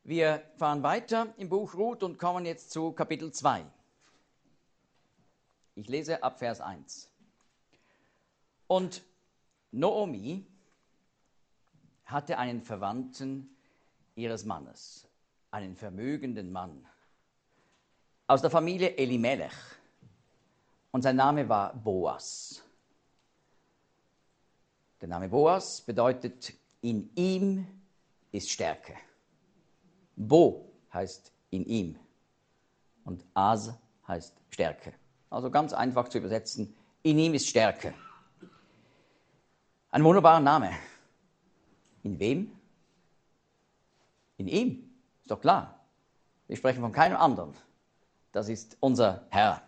Wir fahren weiter im Buch Ruth und kommen jetzt zu Kapitel 2. Ich lese ab Vers 1. Und Naomi hatte einen Verwandten ihres Mannes, einen vermögenden Mann, aus der Familie Elimelech. Und sein Name war Boas. Der Name Boas bedeutet, in ihm ist Stärke. Bo heißt in ihm und As heißt Stärke. Also ganz einfach zu übersetzen, in ihm ist Stärke. Ein wunderbarer Name. In wem? In ihm, ist doch klar. Wir sprechen von keinem anderen. Das ist unser Herr.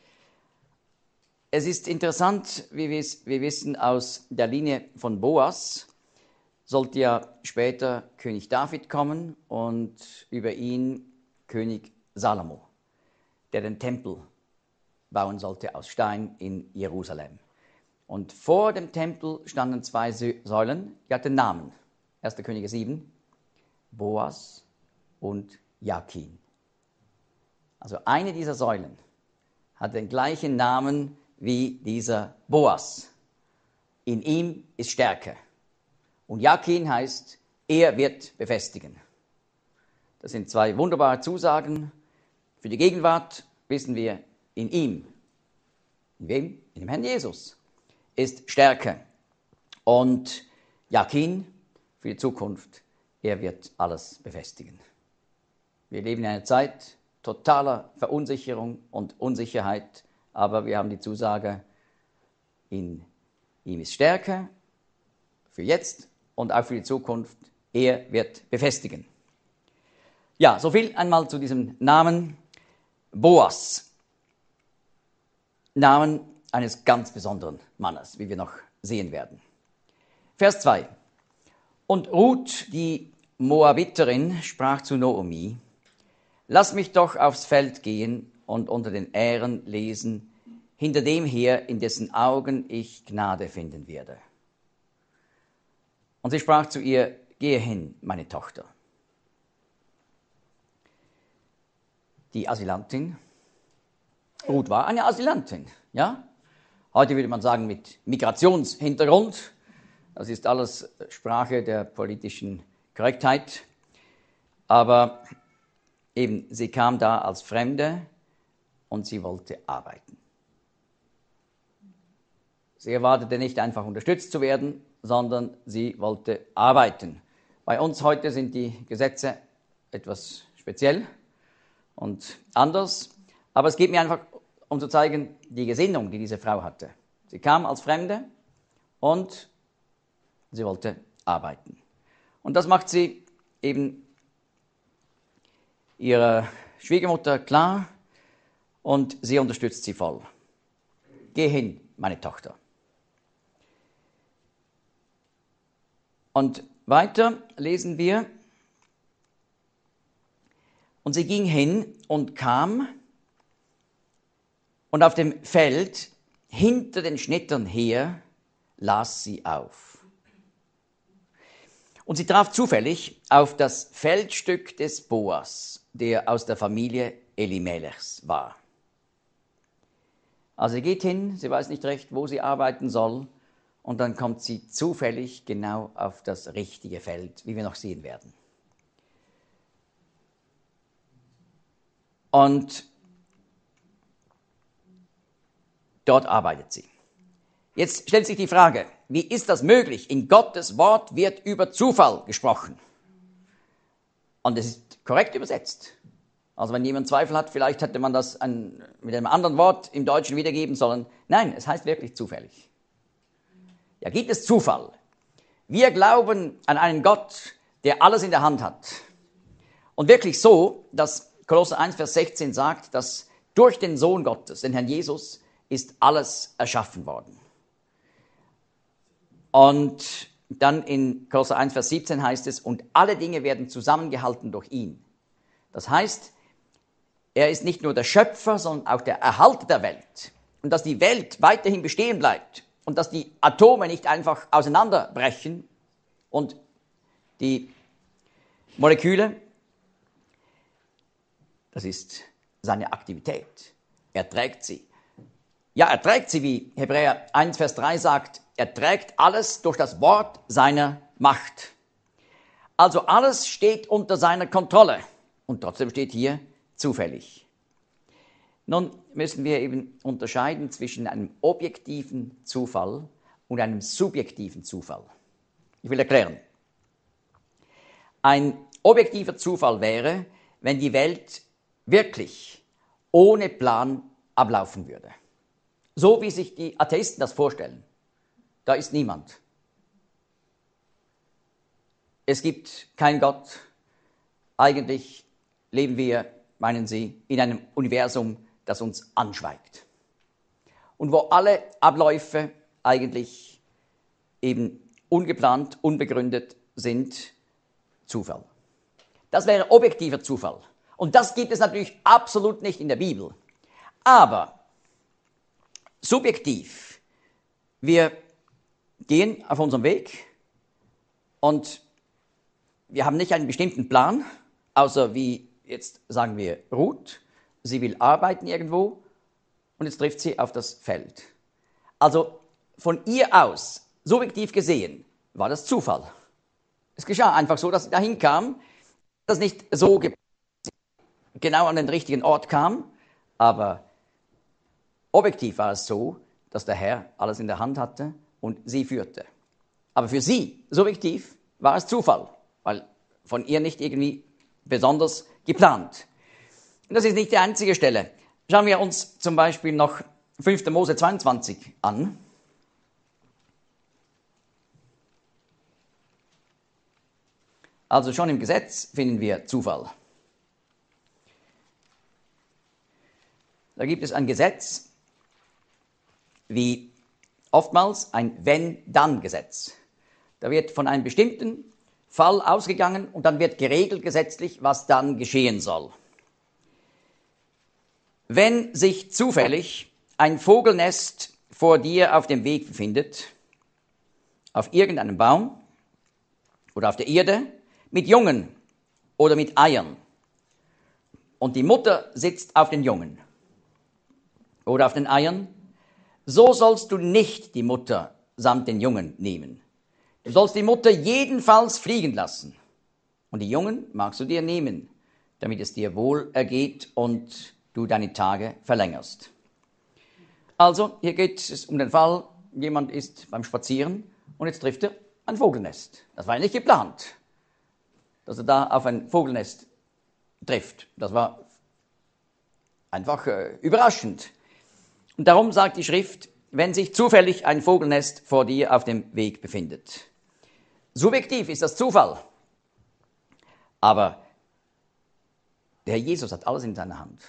Es ist interessant, wie wir wissen, aus der Linie von Boas sollte ja später König David kommen und über ihn König Salomo, der den Tempel bauen sollte aus Stein in Jerusalem. Und vor dem Tempel standen zwei Säulen, die hatten Namen. 1. Könige 7, Boas und Jakin. Also eine dieser Säulen hat den gleichen Namen wie dieser Boas. In ihm ist Stärke. Und Jakin heißt, er wird befestigen. Das sind zwei wunderbare Zusagen. Für die Gegenwart wissen wir, in ihm, in wem? In dem Herrn Jesus, ist Stärke. Und Jakin für die Zukunft, er wird alles befestigen. Wir leben in einer Zeit totaler Verunsicherung und Unsicherheit, aber wir haben die Zusage, in ihm ist Stärke, für jetzt und auch für die Zukunft, er wird befestigen. Ja, so viel einmal zu diesem Namen Boas. Namen eines ganz besonderen Mannes, wie wir noch sehen werden. Vers 2. Und Ruth, die Moabiterin, sprach zu Naomi: Lass mich doch aufs Feld gehen und unter den Ähren lesen, hinter dem her, in dessen Augen ich Gnade finden werde. Und sie sprach zu ihr: Gehe hin, meine Tochter. Die Asylantin, Ruth war eine Asylantin, ja? Heute würde man sagen mit Migrationshintergrund. Das ist alles Sprache der politischen Korrektheit. Aber eben, sie kam da als Fremde und sie wollte arbeiten. Sie erwartete nicht einfach unterstützt zu werden, sondern sie wollte arbeiten. Bei uns heute sind die Gesetze etwas speziell und anders, aber es geht mir einfach, um zu zeigen, die Gesinnung, die diese Frau hatte. Sie kam als Fremde und sie wollte arbeiten. Und das macht sie eben ihrer Schwiegermutter klar und sie unterstützt sie voll. Geh hin, meine Tochter. Und weiter lesen wir: Und sie ging hin und kam, und auf dem Feld hinter den Schnittern her las sie auf. Und sie traf zufällig auf das Feldstück des Boas, der aus der Familie Elimelechs war. Also sie geht hin, sie weiß nicht recht, wo sie arbeiten soll, und dann kommt sie zufällig genau auf das richtige Feld, wie wir noch sehen werden. Und dort arbeitet sie. Jetzt stellt sich die Frage, wie ist das möglich? In Gottes Wort wird über Zufall gesprochen. Und es ist korrekt übersetzt. Also wenn jemand Zweifel hat, vielleicht hätte man das mit einem anderen Wort im Deutschen wiedergeben sollen. Nein, es heißt wirklich zufällig. Ja, gibt es Zufall? Wir glauben an einen Gott, der alles in der Hand hat. Und wirklich so, dass Kolosser 1, Vers 16 sagt, dass durch den Sohn Gottes, den Herrn Jesus, ist alles erschaffen worden. Und dann in Kolosser 1, Vers 17 heißt es: Und alle Dinge werden zusammengehalten durch ihn. Das heißt, er ist nicht nur der Schöpfer, sondern auch der Erhalter der Welt. Und dass die Welt weiterhin bestehen bleibt und dass die Atome nicht einfach auseinanderbrechen und die Moleküle Das ist seine Aktivität. Er trägt sie. Ja, er trägt sie, wie Hebräer 1, Vers 3 sagt, er trägt alles durch das Wort seiner Macht. Also alles steht unter seiner Kontrolle und trotzdem steht hier zufällig. Nun müssen wir eben unterscheiden zwischen einem objektiven Zufall und einem subjektiven Zufall. Ich will erklären. Ein objektiver Zufall wäre, wenn die Welt wirklich ohne Plan ablaufen würde. So wie sich die Atheisten das vorstellen. Da ist niemand. Es gibt keinen Gott. Eigentlich leben wir, meinen sie, in einem Universum, das uns anschweigt. Und wo alle Abläufe eigentlich eben ungeplant, unbegründet sind, Zufall. Das wäre objektiver Zufall. Und das gibt es natürlich absolut nicht in der Bibel. Aber subjektiv, wir gehen auf unserem Weg und wir haben nicht einen bestimmten Plan, außer wie jetzt sagen wir Ruth, sie will arbeiten irgendwo und jetzt trifft sie auf das Feld. Also von ihr aus, subjektiv gesehen, war das Zufall. Es geschah einfach so, dass sie dahin kam, dass nicht so genau an den richtigen Ort kam, aber objektiv war es so, dass der Herr alles in der Hand hatte und sie führte. Aber für sie, subjektiv, war es Zufall, weil von ihr nicht irgendwie besonders geplant. Und das ist nicht die einzige Stelle. Schauen wir uns zum Beispiel noch 5. Mose 22 an. Also schon im Gesetz finden wir Zufall. Da gibt es ein Gesetz, wie oftmals ein Wenn-Dann-Gesetz. Da wird von einem bestimmten Fall ausgegangen und dann wird geregelt gesetzlich, was dann geschehen soll. Wenn sich zufällig ein Vogelnest vor dir auf dem Weg befindet, auf irgendeinem Baum oder auf der Erde, mit Jungen oder mit Eiern, und die Mutter sitzt auf den Jungen oder auf den Eiern, so sollst du nicht die Mutter samt den Jungen nehmen. Du sollst die Mutter jedenfalls fliegen lassen. Und die Jungen magst du dir nehmen, damit es dir wohl ergeht und du deine Tage verlängerst. Also, hier geht es um den Fall, jemand ist beim Spazieren und jetzt trifft er ein Vogelnest. Das war ja nicht geplant, dass er da auf ein Vogelnest trifft. Das war einfach überraschend. Und darum sagt die Schrift, wenn sich zufällig ein Vogelnest vor dir auf dem Weg befindet. Subjektiv ist das Zufall, aber der Herr Jesus hat alles in seiner Hand.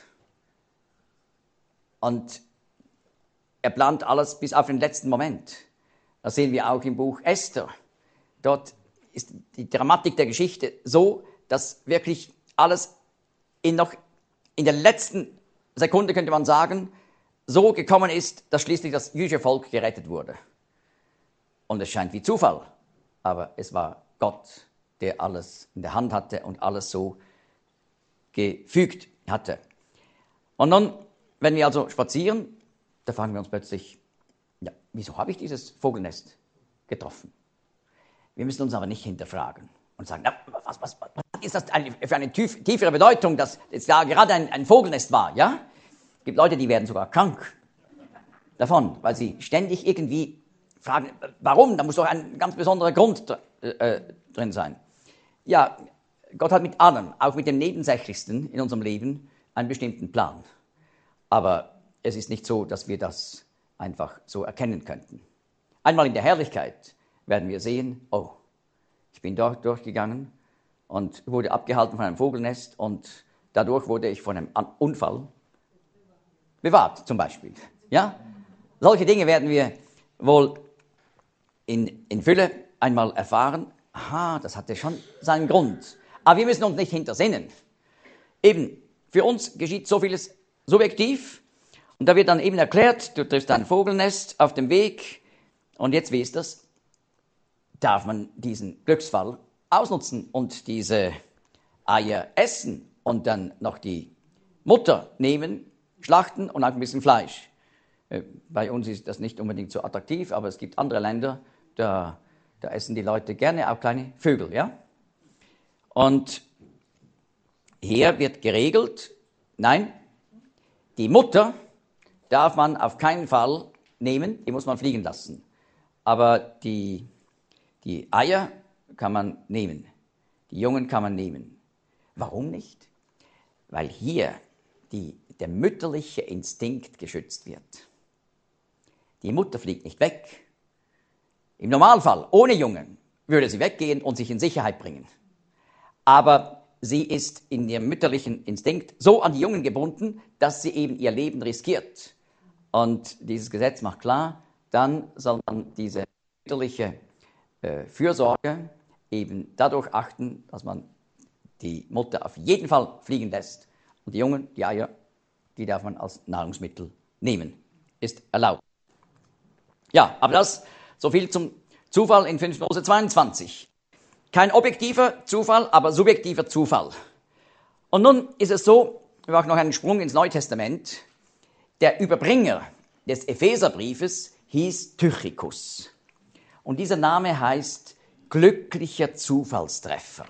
Und er plant alles bis auf den letzten Moment. Das sehen wir auch im Buch Esther. Dort ist die Dramatik der Geschichte so, dass wirklich alles in der letzten Sekunde, könnte man sagen, so gekommen ist, dass schließlich das jüdische Volk gerettet wurde. Und es scheint wie Zufall, aber es war Gott, der alles in der Hand hatte und alles so gefügt hatte. Und nun, wenn wir also spazieren, da fragen wir uns plötzlich, ja, wieso habe ich dieses Vogelnest getroffen? Wir müssen uns aber nicht hinterfragen und sagen, na, was ist das für eine tiefere Bedeutung, dass jetzt da gerade ein Vogelnest war, ja? Es gibt Leute, die werden sogar krank davon, weil sie ständig irgendwie fragen, warum? Da muss doch ein ganz besonderer Grund drin sein. Ja, Gott hat mit allem, auch mit dem Nebensächlichsten in unserem Leben, einen bestimmten Plan. Aber es ist nicht so, dass wir das einfach so erkennen könnten. Einmal in der Herrlichkeit werden wir sehen, oh, ich bin dort durchgegangen und wurde abgehalten von einem Vogelnest und dadurch wurde ich von einem Unfall bewahrt, zum Beispiel. Ja? Solche Dinge werden wir wohl in Fülle einmal erfahren. Aha, das hatte schon seinen Grund. Aber wir müssen uns nicht hintersinnen. Eben, für uns geschieht so vieles subjektiv und da wird dann eben erklärt, du triffst ein Vogelnest auf dem Weg und jetzt, wie ist das? Darf man diesen Glücksfall ausnutzen und diese Eier essen und dann noch die Mutter nehmen, schlachten und auch ein bisschen Fleisch. Bei uns ist das nicht unbedingt so attraktiv, aber es gibt andere Länder, da essen die Leute gerne auch kleine Vögel. Ja? Und hier wird geregelt, nein, die Mutter darf man auf keinen Fall nehmen, die muss man fliegen lassen. Aber die Eier kann man nehmen, die Jungen kann man nehmen. Warum nicht? Weil hier der mütterliche Instinkt geschützt wird. Die Mutter fliegt nicht weg. Im Normalfall, ohne Jungen, würde sie weggehen und sich in Sicherheit bringen. Aber sie ist in ihrem mütterlichen Instinkt so an die Jungen gebunden, dass sie eben ihr Leben riskiert. Und dieses Gesetz macht klar, dann soll man diese mütterliche Fürsorge eben dadurch achten, dass man die Mutter auf jeden Fall fliegen lässt. Und die Jungen, die Eier, die darf man als Nahrungsmittel nehmen. Ist erlaubt. Ja, aber das so viel zum Zufall in 5. Mose 22. Kein objektiver Zufall, aber subjektiver Zufall. Und nun ist es so, wir machen noch einen Sprung ins Neue Testament. Der Überbringer des Epheserbriefes hieß Tychicus. Und dieser Name heißt glücklicher Zufallstreffer.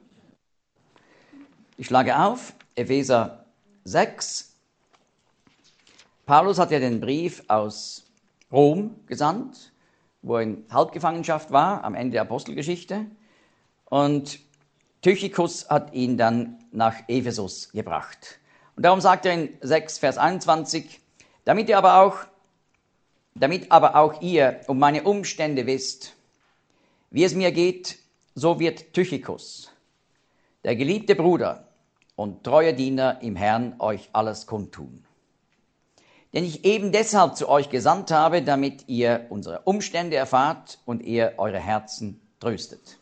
Ich schlage auf, Epheser 6. Paulus hat ja den Brief aus Rom gesandt, wo er in Halbgefangenschaft war, am Ende der Apostelgeschichte. Und Tychicus hat ihn dann nach Ephesus gebracht. Und darum sagt er in 6, Vers 21, damit aber auch ihr um meine Umstände wisst, wie es mir geht, so wird Tychicus, der geliebte Bruder und treue Diener im Herrn, euch alles kundtun. Den ich eben deshalb zu euch gesandt habe, damit ihr unsere Umstände erfahrt und ihr eure Herzen tröstet.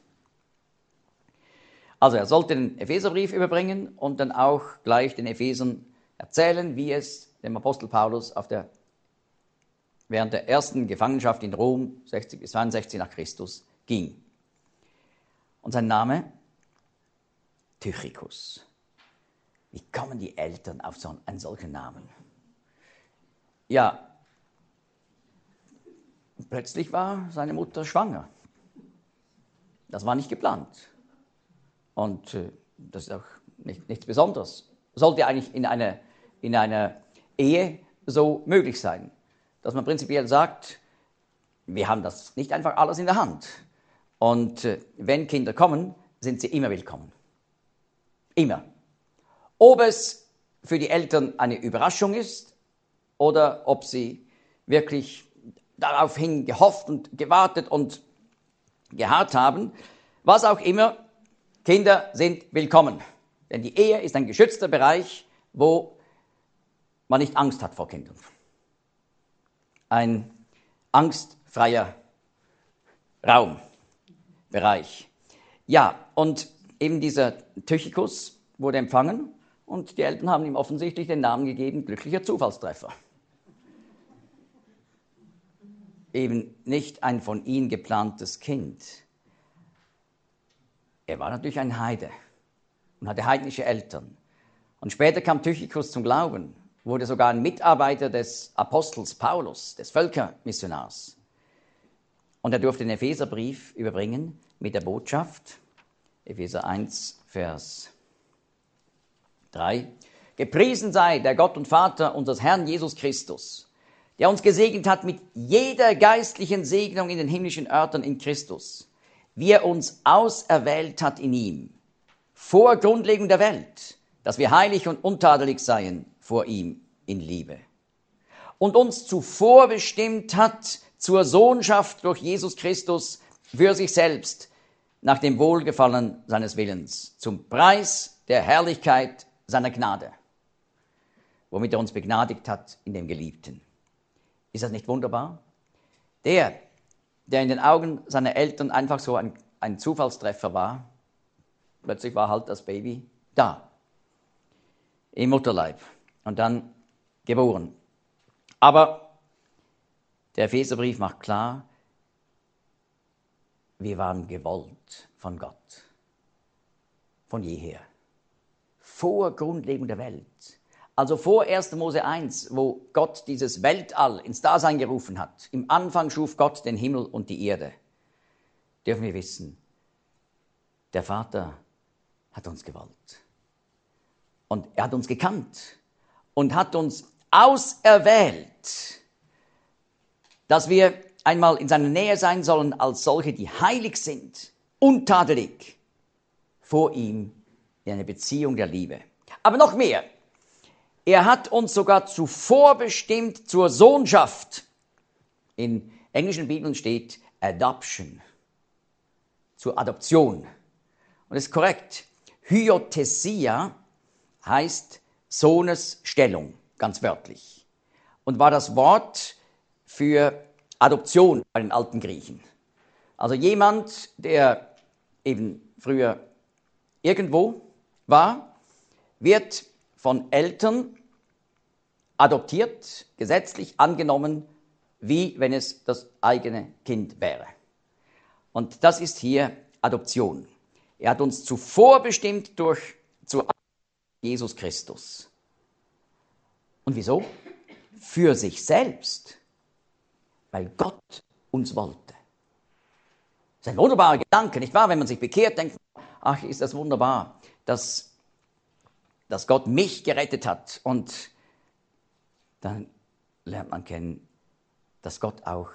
Also er sollte den Epheserbrief überbringen und dann auch gleich den Ephesern erzählen, wie es dem Apostel Paulus während der ersten Gefangenschaft in Rom, 60 bis 62 nach Christus, ging. Und sein Name? Tychicus. Wie kommen die Eltern auf einen solchen Namen? Ja, plötzlich war seine Mutter schwanger. Das war nicht geplant. Und das ist auch nichts Besonderes. Sollte eigentlich in einer Ehe so möglich sein, dass man prinzipiell sagt, wir haben das nicht einfach alles in der Hand. Und wenn Kinder kommen, sind sie immer willkommen. Immer. Ob es für die Eltern eine Überraschung ist oder ob sie wirklich daraufhin gehofft und gewartet und geharrt haben, was auch immer, Kinder sind willkommen. Denn die Ehe ist ein geschützter Bereich, wo man nicht Angst hat vor Kindern. Ein angstfreier Bereich. Ja, und eben dieser Tychicus wurde empfangen und die Eltern haben ihm offensichtlich den Namen gegeben, glücklicher Zufallstreffer. Eben nicht ein von ihnen geplantes Kind. Er war natürlich ein Heide und hatte heidnische Eltern. Und später kam Tychicus zum Glauben, wurde sogar ein Mitarbeiter des Apostels Paulus, des Völkermissionars. Und er durfte den Epheserbrief überbringen mit der Botschaft, Epheser 1, Vers 3. Gepriesen sei der Gott und Vater unseres Herrn Jesus Christus, der uns gesegnet hat mit jeder geistlichen Segnung in den himmlischen Örtern in Christus, wie er uns auserwählt hat in ihm, vor Grundlegung der Welt, dass wir heilig und untadelig seien vor ihm in Liebe. Und uns zuvor bestimmt hat zur Sohnschaft durch Jesus Christus für sich selbst, nach dem Wohlgefallen seines Willens, zum Preis der Herrlichkeit seiner Gnade, womit er uns begnadigt hat in dem Geliebten. Ist das nicht wunderbar? Der in den Augen seiner Eltern einfach so ein Zufallstreffer war, plötzlich war halt das Baby da, im Mutterleib und dann geboren. Aber der Epheserbrief macht klar, wir waren gewollt von Gott, von jeher, vor Grundlegung der Welt. Also vor 1. Mose 1, wo Gott dieses Weltall ins Dasein gerufen hat, im Anfang schuf Gott den Himmel und die Erde, dürfen wir wissen, der Vater hat uns gewollt. Und er hat uns gekannt und hat uns auserwählt, dass wir einmal in seiner Nähe sein sollen als solche, die heilig sind, untadelig, vor ihm in einer Beziehung der Liebe. Aber noch mehr, er hat uns sogar zuvor bestimmt zur Sohnschaft. In englischen Bibeln steht Adoption, zur Adoption. Und das ist korrekt. Hyothesia heißt Sohnesstellung, ganz wörtlich. Und war das Wort für Adoption bei den alten Griechen. Also jemand, der eben früher irgendwo war, wird von Eltern adoptiert, gesetzlich angenommen, wie wenn es das eigene Kind wäre. Und das ist hier Adoption. Er hat uns zuvor bestimmt zu Jesus Christus. Und wieso? Für sich selbst. Weil Gott uns wollte. Das ist ein wunderbarer Gedanke, nicht wahr? Wenn man sich bekehrt, denkt man, ach, ist das wunderbar, dass Gott mich gerettet hat. Und dann lernt man kennen, dass Gott auch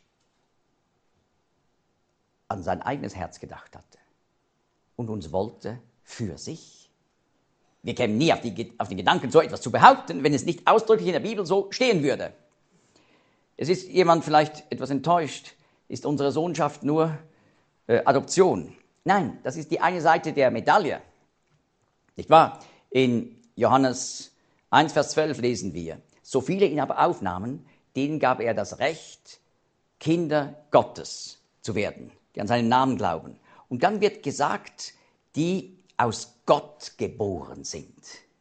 an sein eigenes Herz gedacht hatte und uns wollte für sich. Wir kämen nie auf den Gedanken, so etwas zu behaupten, wenn es nicht ausdrücklich in der Bibel so stehen würde. Es ist jemand vielleicht etwas enttäuscht, ist unsere Sohnschaft nur Adoption. Nein, das ist die eine Seite der Medaille. Nicht wahr? In Johannes 1, Vers 12 lesen wir, so viele ihn aber aufnahmen, denen gab er das Recht, Kinder Gottes zu werden, die an seinen Namen glauben. Und dann wird gesagt, die aus Gott geboren sind.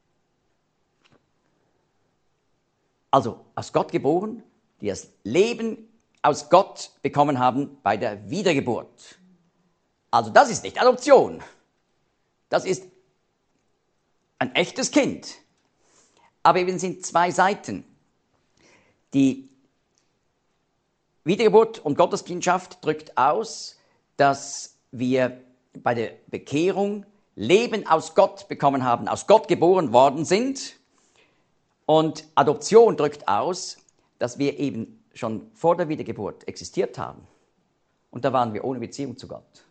Also aus Gott geboren, die das Leben aus Gott bekommen haben bei der Wiedergeburt. Also das ist nicht Adoption. Das ist ein echtes Kind. Aber eben sind zwei Seiten. Die Wiedergeburt und Gotteskindschaft drückt aus, dass wir bei der Bekehrung Leben aus Gott bekommen haben, aus Gott geboren worden sind. Und Adoption drückt aus, dass wir eben schon vor der Wiedergeburt existiert haben. Und da waren wir ohne Beziehung zu Gott.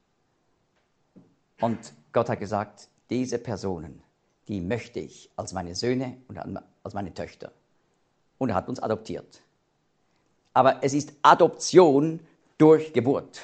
Und Gott hat gesagt, diese Personen, die möchte ich als meine Söhne und als meine Töchter. Und er hat uns adoptiert. Aber es ist Adoption durch Geburt.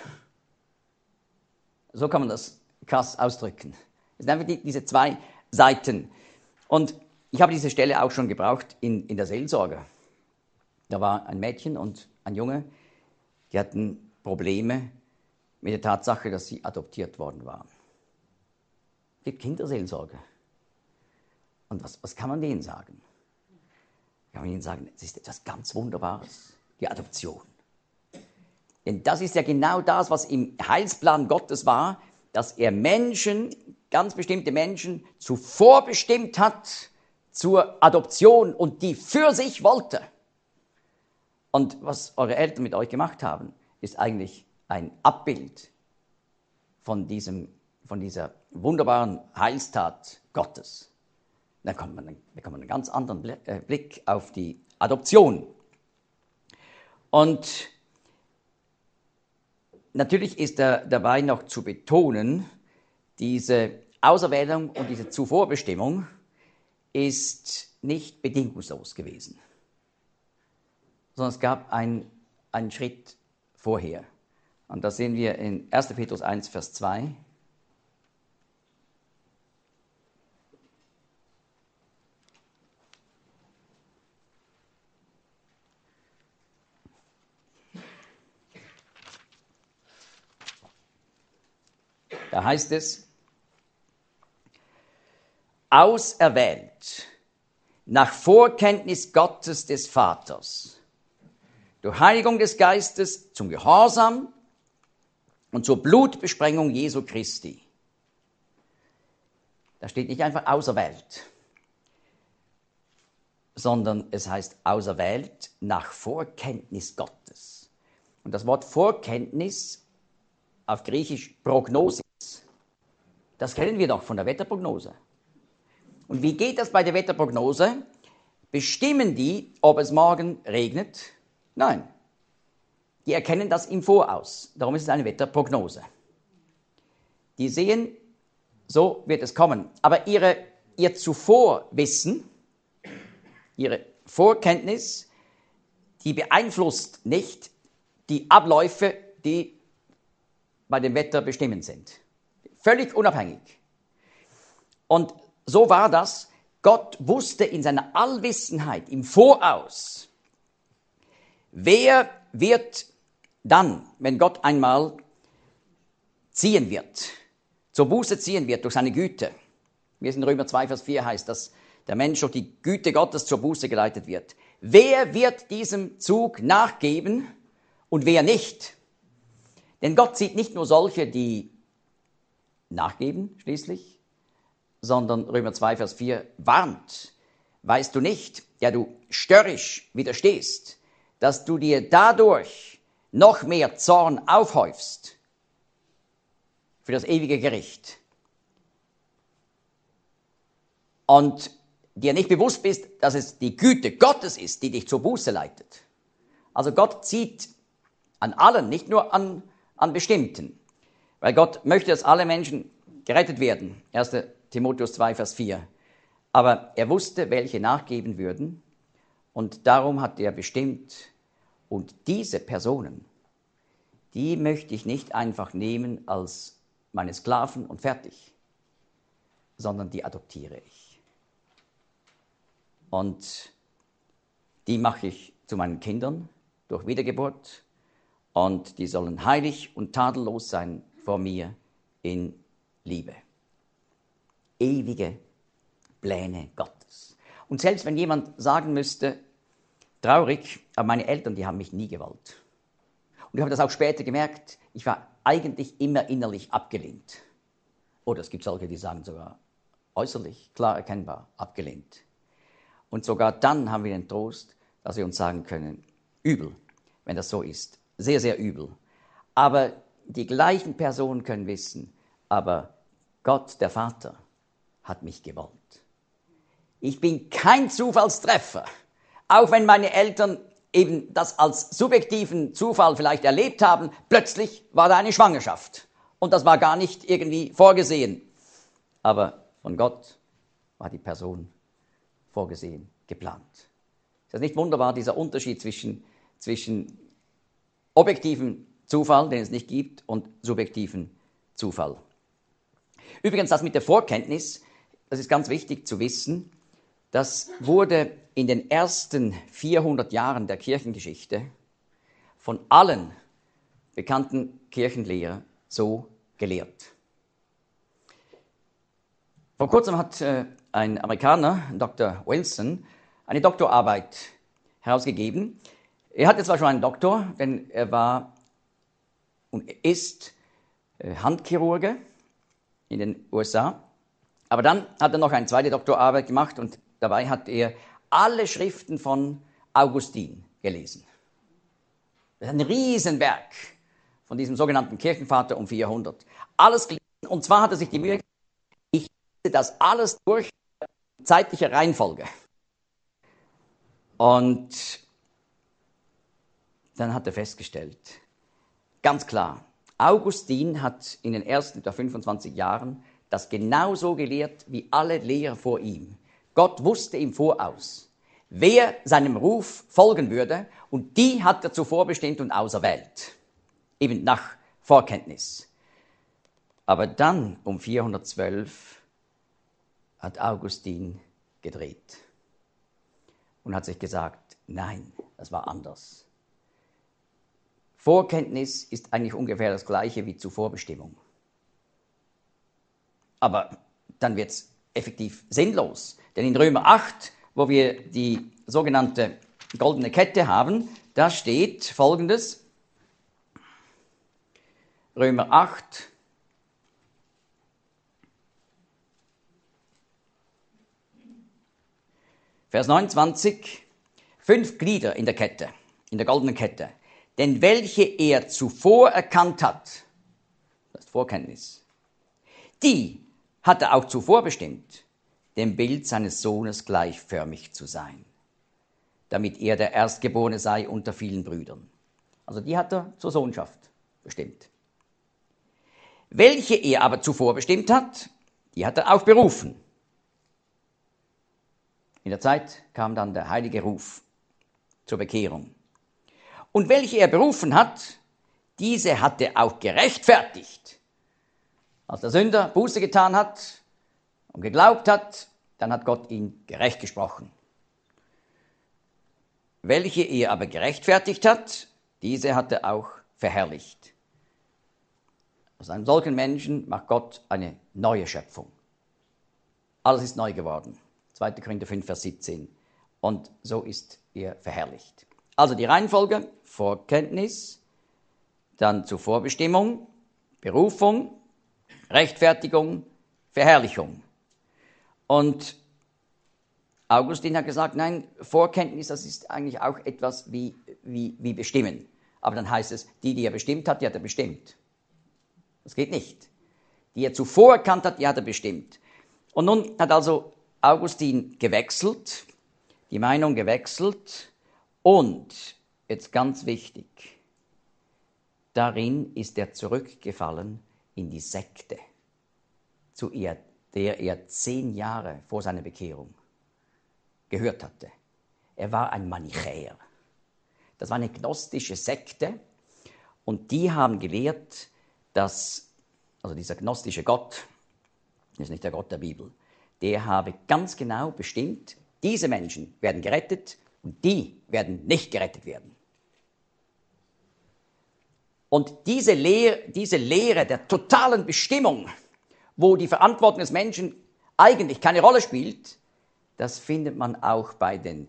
So kann man das krass ausdrücken. Es sind einfach diese zwei Seiten. Und ich habe diese Stelle auch schon gebraucht in der Seelsorge. Da war ein Mädchen und ein Junge, die hatten Probleme mit der Tatsache, dass sie adoptiert worden waren. Es gibt Kinderseelsorge. Und was kann man denen sagen? Kann man ihnen sagen, es ist etwas ganz Wunderbares, die Adoption. Denn das ist ja genau das, was im Heilsplan Gottes war, dass er Menschen, ganz bestimmte Menschen, zuvor bestimmt hat zur Adoption und die für sich wollte. Und was eure Eltern mit euch gemacht haben, ist eigentlich ein Abbild von dieser wunderbaren Heilstat Gottes. Dann bekommt man einen ganz anderen Blick auf die Adoption. Und natürlich ist dabei noch zu betonen, diese Auserwählung und diese Zuvorbestimmung ist nicht bedingungslos gewesen, sondern es gab einen Schritt vorher. Und das sehen wir in 1. Petrus 1, Vers 2. Da heißt es, auserwählt nach Vorkenntnis Gottes des Vaters, durch Heiligung des Geistes zum Gehorsam und zur Blutbesprengung Jesu Christi. Da steht nicht einfach auserwählt. sondern es heißt auserwählt nach Vorkenntnis Gottes. Und das Wort Vorkenntnis auf Griechisch Prognosis, das kennen wir doch von der Wetterprognose. Und wie geht das bei der Wetterprognose? Bestimmen die, ob es morgen regnet? Nein. Die erkennen das im Voraus. Darum ist es eine Wetterprognose. Die sehen, so wird es kommen. Aber ihr Zuvorwissen, ihre Vorkenntnis, die beeinflusst nicht die Abläufe, die bei dem Wetter bestimmend sind. Völlig unabhängig. Und so war das. Gott wusste in seiner Allwissenheit im Voraus, wer wird dann, wenn Gott einmal ziehen wird, zur Buße ziehen wird durch seine Güte. Wie es in Römer 2, Vers 4 heißt, dass der Mensch durch die Güte Gottes zur Buße geleitet wird. Wer wird diesem Zug nachgeben und wer nicht? Denn Gott sieht nicht nur solche, die nachgeben schließlich, sondern Römer 2, Vers 4 warnt. Weißt du nicht, der du störrisch widerstehst, dass du dir dadurch noch mehr Zorn aufhäufst für das ewige Gericht und dir nicht bewusst bist, dass es die Güte Gottes ist, die dich zur Buße leitet. Also Gott zieht an allen, nicht nur an bestimmten, weil Gott möchte, dass alle Menschen gerettet werden. 1. Timotheus 2, Vers 4. Aber er wusste, welche nachgeben würden und darum hat er bestimmt, und diese Personen, die möchte ich nicht einfach nehmen als meine Sklaven und fertig, sondern die adoptiere ich. Und die mache ich zu meinen Kindern durch Wiedergeburt und die sollen heilig und tadellos sein vor mir in Liebe. Ewige Pläne Gottes. Und selbst wenn jemand sagen müsste, traurig, aber meine Eltern, die haben mich nie gewollt. Und ich habe das auch später gemerkt, ich war eigentlich immer innerlich abgelehnt. Oder es gibt solche, die sagen sogar äußerlich, klar erkennbar, abgelehnt. Und sogar dann haben wir den Trost, dass wir uns sagen können, übel, wenn das so ist. Sehr, sehr übel. Aber die gleichen Personen können wissen, aber Gott, der Vater, hat mich gewollt. Ich bin kein Zufallstreffer, auch wenn meine Eltern eben das als subjektiven Zufall vielleicht erlebt haben. Plötzlich war da eine Schwangerschaft und das war gar nicht irgendwie vorgesehen. Aber von Gott war die Person vorgesehen, geplant. Ist das nicht wunderbar, dieser Unterschied zwischen objektivem Zufall, den es nicht gibt, und subjektivem Zufall? Übrigens, das mit der Vorkenntnis, das ist ganz wichtig zu wissen, das wurde in den ersten 400 Jahren der Kirchengeschichte von allen bekannten Kirchenlehrern so gelehrt. Vor kurzem hat ein Amerikaner, Dr. Wilson, eine Doktorarbeit herausgegeben. Er hatte zwar schon einen Doktor, denn er war und ist Handchirurge in den USA, aber dann hat er noch eine zweite Doktorarbeit gemacht und dabei hat er alle Schriften von Augustin gelesen. Das ist ein Riesenwerk von diesem sogenannten Kirchenvater um 400. Alles gelesen, und zwar hat er sich die Mühe gemacht, ich lese das alles durch zeitlicher Reihenfolge. Und dann hat er festgestellt, ganz klar, Augustin hat in den ersten 25 Jahren das genauso gelehrt wie alle Lehrer vor ihm. Gott wusste im Voraus, wer seinem Ruf folgen würde, und die hat er zuvor bestimmt und auserwählt, eben nach Vorkenntnis. Aber dann um 412 hat Augustin gedreht und hat sich gesagt, nein, das war anders. Vorkenntnis ist eigentlich ungefähr das Gleiche wie Zuvorbestimmung. Aber dann wird es effektiv sinnlos. Denn in Römer 8, wo wir die sogenannte goldene Kette haben, da steht Folgendes. Römer 8, Vers 29, 5 Glieder in der Kette, in der goldenen Kette. Denn welche er zuvor erkannt hat, das ist Vorkenntnis, die hat er auch zuvor bestimmt, dem Bild seines Sohnes gleichförmig zu sein, damit er der Erstgeborene sei unter vielen Brüdern. Also die hat er zur Sohnschaft bestimmt. Welche er aber zuvor bestimmt hat, die hat er auch berufen. In der Zeit kam dann der heilige Ruf zur Bekehrung. Und welche er berufen hat, diese hat er auch gerechtfertigt. Als der Sünder Buße getan hat und geglaubt hat, dann hat Gott ihn gerecht gesprochen. Welche er aber gerechtfertigt hat, diese hat er auch verherrlicht. Aus einem solchen Menschen macht Gott eine neue Schöpfung. Alles ist neu geworden. 2. Korinther 5, Vers 17. Und so ist er verherrlicht. Also die Reihenfolge: Vorkenntnis, dann zur Vorbestimmung, Berufung, Rechtfertigung, Verherrlichung. Und Augustin hat gesagt, nein, Vorkenntnis, das ist eigentlich auch etwas wie bestimmen. Aber dann heißt es, die er bestimmt hat, die hat er bestimmt. Das geht nicht. Die er zuvor erkannt hat, die hat er bestimmt. Und nun hat also Augustin gewechselt, die Meinung gewechselt und, jetzt ganz wichtig, darin ist er zurückgefallen in die Sekte, der er 10 Jahre vor seiner Bekehrung gehört hatte. Er war ein Manichäer. Das war eine gnostische Sekte und die haben gelehrt, dass, also dieser gnostische Gott, das ist nicht der Gott der Bibel, der habe ganz genau bestimmt, diese Menschen werden gerettet und die werden nicht gerettet werden. Und diese Lehre der totalen Bestimmung, wo die Verantwortung des Menschen eigentlich keine Rolle spielt, das findet man auch bei den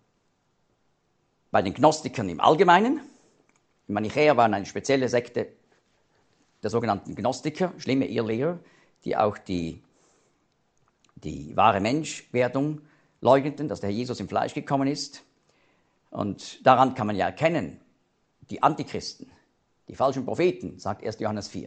Gnostikern im Allgemeinen. Die Manichäer waren eine spezielle Sekte der sogenannten Gnostiker, schlimme Irrlehrer, die auch die wahre Menschwerdung leugneten, dass der Herr Jesus im Fleisch gekommen ist. Und daran kann man ja erkennen, die Antichristen, die falschen Propheten, sagt 1. Johannes 4.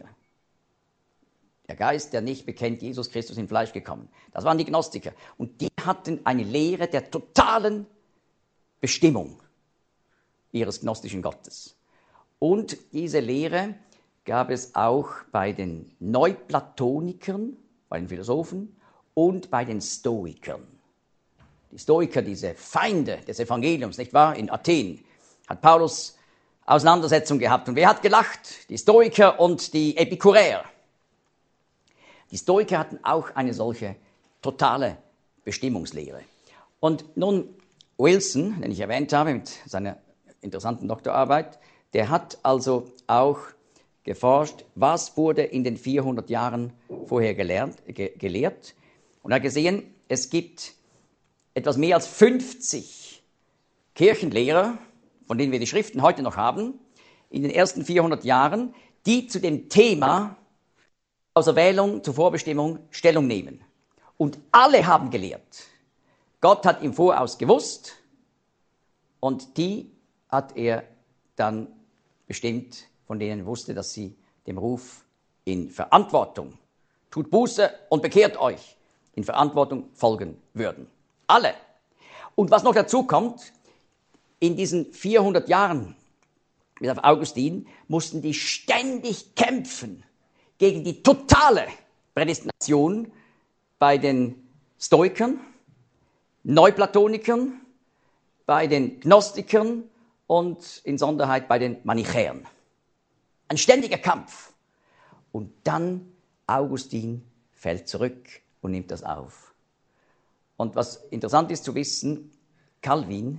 Der Geist, der nicht bekennt, Jesus Christus im Fleisch gekommen. Das waren die Gnostiker. Und die hatten eine Lehre der totalen Bestimmung ihres gnostischen Gottes. Und diese Lehre gab es auch bei den Neuplatonikern, bei den Philosophen und bei den Stoikern. Die Stoiker, diese Feinde des Evangeliums, nicht wahr? In Athen hat Paulus Auseinandersetzung gehabt. Und wer hat gelacht? Die Stoiker und die Epikuräer. Die Stoiker hatten auch eine solche totale Bestimmungslehre. Und nun Wilson, den ich erwähnt habe mit seiner interessanten Doktorarbeit, der hat also auch geforscht, was wurde in den 400 Jahren vorher gelehrt. Und er hat gesehen, es gibt etwas mehr als 50 Kirchenlehrer, von denen wir die Schriften heute noch haben, in den ersten 400 Jahren, die zu dem Thema Auserwählung zur Vorbestimmung Stellung nehmen. Und alle haben gelehrt. Gott hat im Voraus gewusst und die hat er dann bestimmt, von denen er wusste, dass sie dem Ruf in Verantwortung, tut Buße und bekehrt euch, in Verantwortung folgen würden. Alle. Und was noch dazu kommt, in diesen 400 Jahren bis auf Augustin mussten die ständig kämpfen gegen die totale Prädestination bei den Stoikern, Neuplatonikern, bei den Gnostikern und in Sonderheit bei den Manichäern. Ein ständiger Kampf. Und dann Augustin fällt zurück und nimmt das auf. Und was interessant ist zu wissen, Calvin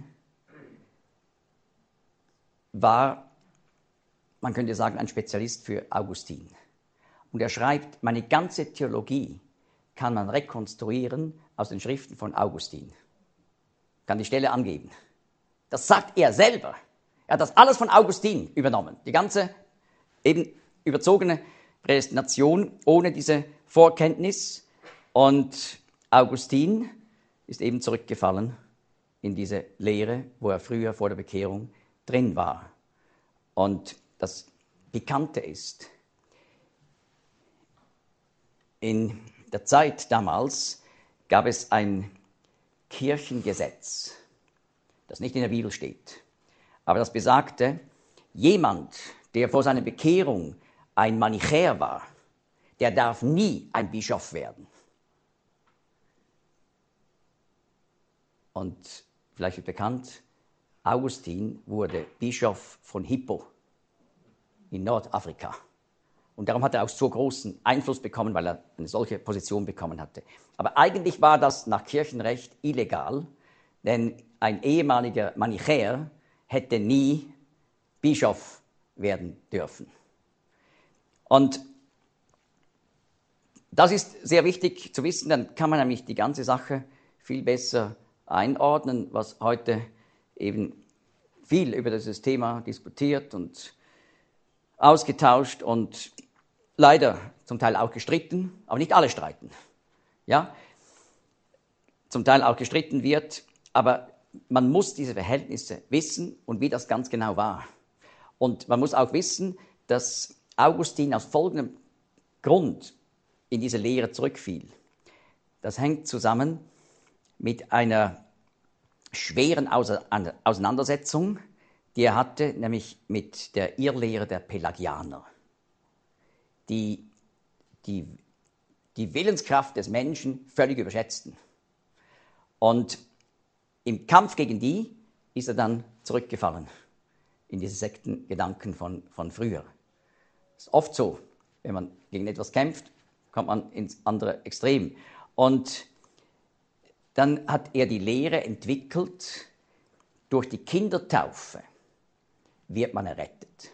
war, man könnte sagen, ein Spezialist für Augustin. Und er schreibt, meine ganze Theologie kann man rekonstruieren aus den Schriften von Augustin. Kann die Stelle angeben. Das sagt er selber. Er hat das alles von Augustin übernommen. Die ganze eben überzogene Prädestination ohne diese Vorkenntnis. Und Augustin ist eben zurückgefallen in diese Lehre, wo er früher vor der Bekehrung drin war. Und das Pikante ist, in der Zeit damals gab es ein Kirchengesetz, das nicht in der Bibel steht, aber das besagte, jemand, der vor seiner Bekehrung ein Manichäer war, der darf nie ein Bischof werden. Und vielleicht wird bekannt, Augustin wurde Bischof von Hippo in Nordafrika. Und darum hat er auch so großen Einfluss bekommen, weil er eine solche Position bekommen hatte. Aber eigentlich war das nach Kirchenrecht illegal, denn ein ehemaliger Manichäer hätte nie Bischof werden dürfen. Und das ist sehr wichtig zu wissen, dann kann man nämlich die ganze Sache viel besser einordnen, was heute eben viel über dieses Thema diskutiert und ausgetauscht und leider zum Teil auch gestritten, aber nicht alle streiten. Ja? Zum Teil auch gestritten wird, aber man muss diese Verhältnisse wissen und wie das ganz genau war. Und man muss auch wissen, dass Augustin aus folgendem Grund in diese Lehre zurückfiel. Das hängt zusammen mit einer schweren Auseinandersetzung, die er hatte, nämlich mit der Irrlehre der Pelagianer, die Willenskraft des Menschen völlig überschätzten. Und im Kampf gegen die ist er dann zurückgefallen in diese Sektengedanken von früher. Das ist oft so, wenn man gegen etwas kämpft, kommt man ins andere Extrem. Und dann hat er die Lehre entwickelt, durch die Kindertaufe wird man errettet.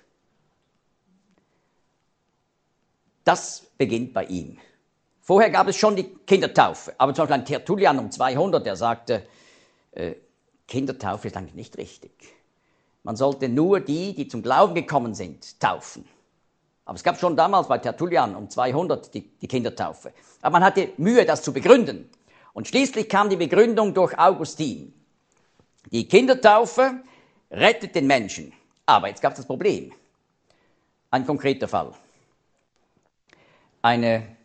Das beginnt bei ihm. Vorher gab es schon die Kindertaufe, aber zum Beispiel ein Tertullian um 200, der sagte, Kindertaufe ist eigentlich nicht richtig. Man sollte nur die zum Glauben gekommen sind, taufen. Aber es gab schon damals bei Tertullian um 200 die Kindertaufe. Aber man hatte Mühe, das zu begründen. Und schließlich kam die Begründung durch Augustin. Die Kindertaufe rettet den Menschen. Aber jetzt gab es das Problem. Ein konkreter Fall. Eine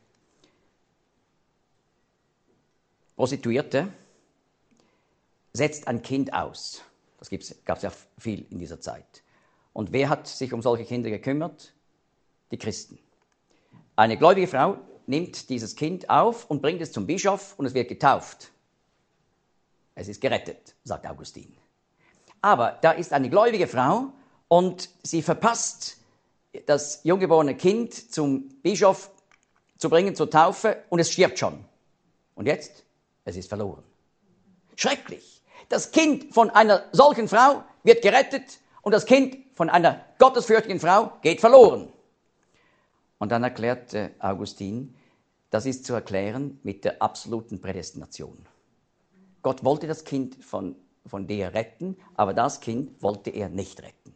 Prostituierte setzt ein Kind aus. Das gab es ja viel in dieser Zeit. Und wer hat sich um solche Kinder gekümmert? Die Christen. Eine gläubige Frau nimmt dieses Kind auf und bringt es zum Bischof und es wird getauft. Es ist gerettet, sagt Augustin. Aber da ist eine gläubige Frau und sie verpasst, das junggeborene Kind zum Bischof zu bringen, zur Taufe, und es stirbt schon. Und jetzt? Es ist verloren. Schrecklich. Das Kind von einer solchen Frau wird gerettet und das Kind von einer gottesfürchtigen Frau geht verloren. Und dann erklärte Augustin, das ist zu erklären mit der absoluten Prädestination. Gott wollte das Kind von der retten, aber das Kind wollte er nicht retten.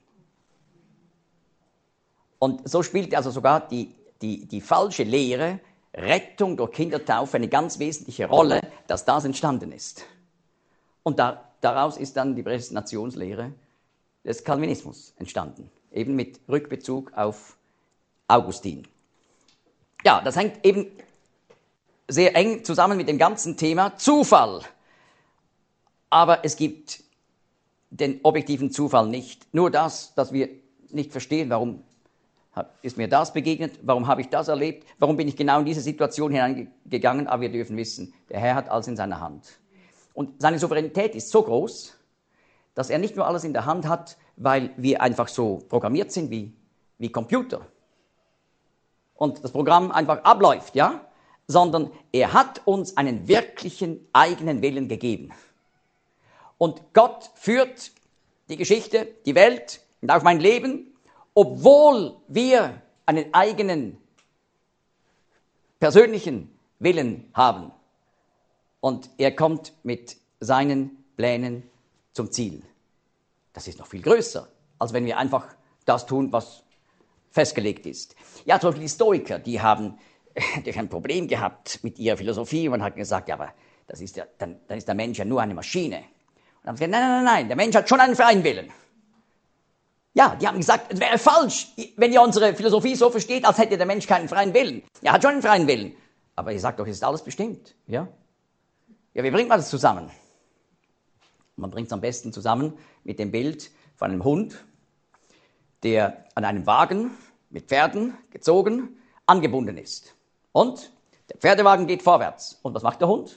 Und so spielte also sogar die falsche Lehre, Rettung durch Kindertaufe, eine ganz wesentliche Rolle, dass das entstanden ist. Und daraus ist dann die Prädestinationslehre des Calvinismus entstanden, eben mit Rückbezug auf Augustin. Ja, das hängt eben sehr eng zusammen mit dem ganzen Thema Zufall. Aber es gibt den objektiven Zufall nicht. Nur das, dass wir nicht verstehen, warum ist mir das begegnet, warum habe ich das erlebt, warum bin ich genau in diese Situation hineingegangen, aber wir dürfen wissen, der Herr hat alles in seiner Hand. Und seine Souveränität ist so groß, dass er nicht nur alles in der Hand hat, weil wir einfach so programmiert sind wie Computer und das Programm einfach abläuft, ja, sondern er hat uns einen wirklichen eigenen Willen gegeben. Und Gott führt die Geschichte, die Welt und auch mein Leben, obwohl wir einen eigenen persönlichen Willen haben. Und er kommt mit seinen Plänen zum Ziel. Das ist noch viel größer, als wenn wir einfach das tun, was festgelegt ist. Ja, zum Beispiel die Stoiker, die haben ein Problem gehabt mit ihrer Philosophie und hat gesagt, ja, aber dann ist der Mensch ja nur eine Maschine. Und haben gesagt, nein, der Mensch hat schon einen freien Willen. Ja, die haben gesagt, es wäre falsch, wenn ihr unsere Philosophie so versteht, als hätte der Mensch keinen freien Willen. Er hat schon einen freien Willen. Aber ihr sagt doch, es ist alles bestimmt. Ja, wie bringt man das zusammen? Man bringt es am besten zusammen mit dem Bild von einem Hund, der an einem Wagen mit Pferden gezogen, angebunden ist. Und der Pferdewagen geht vorwärts. Und was macht der Hund?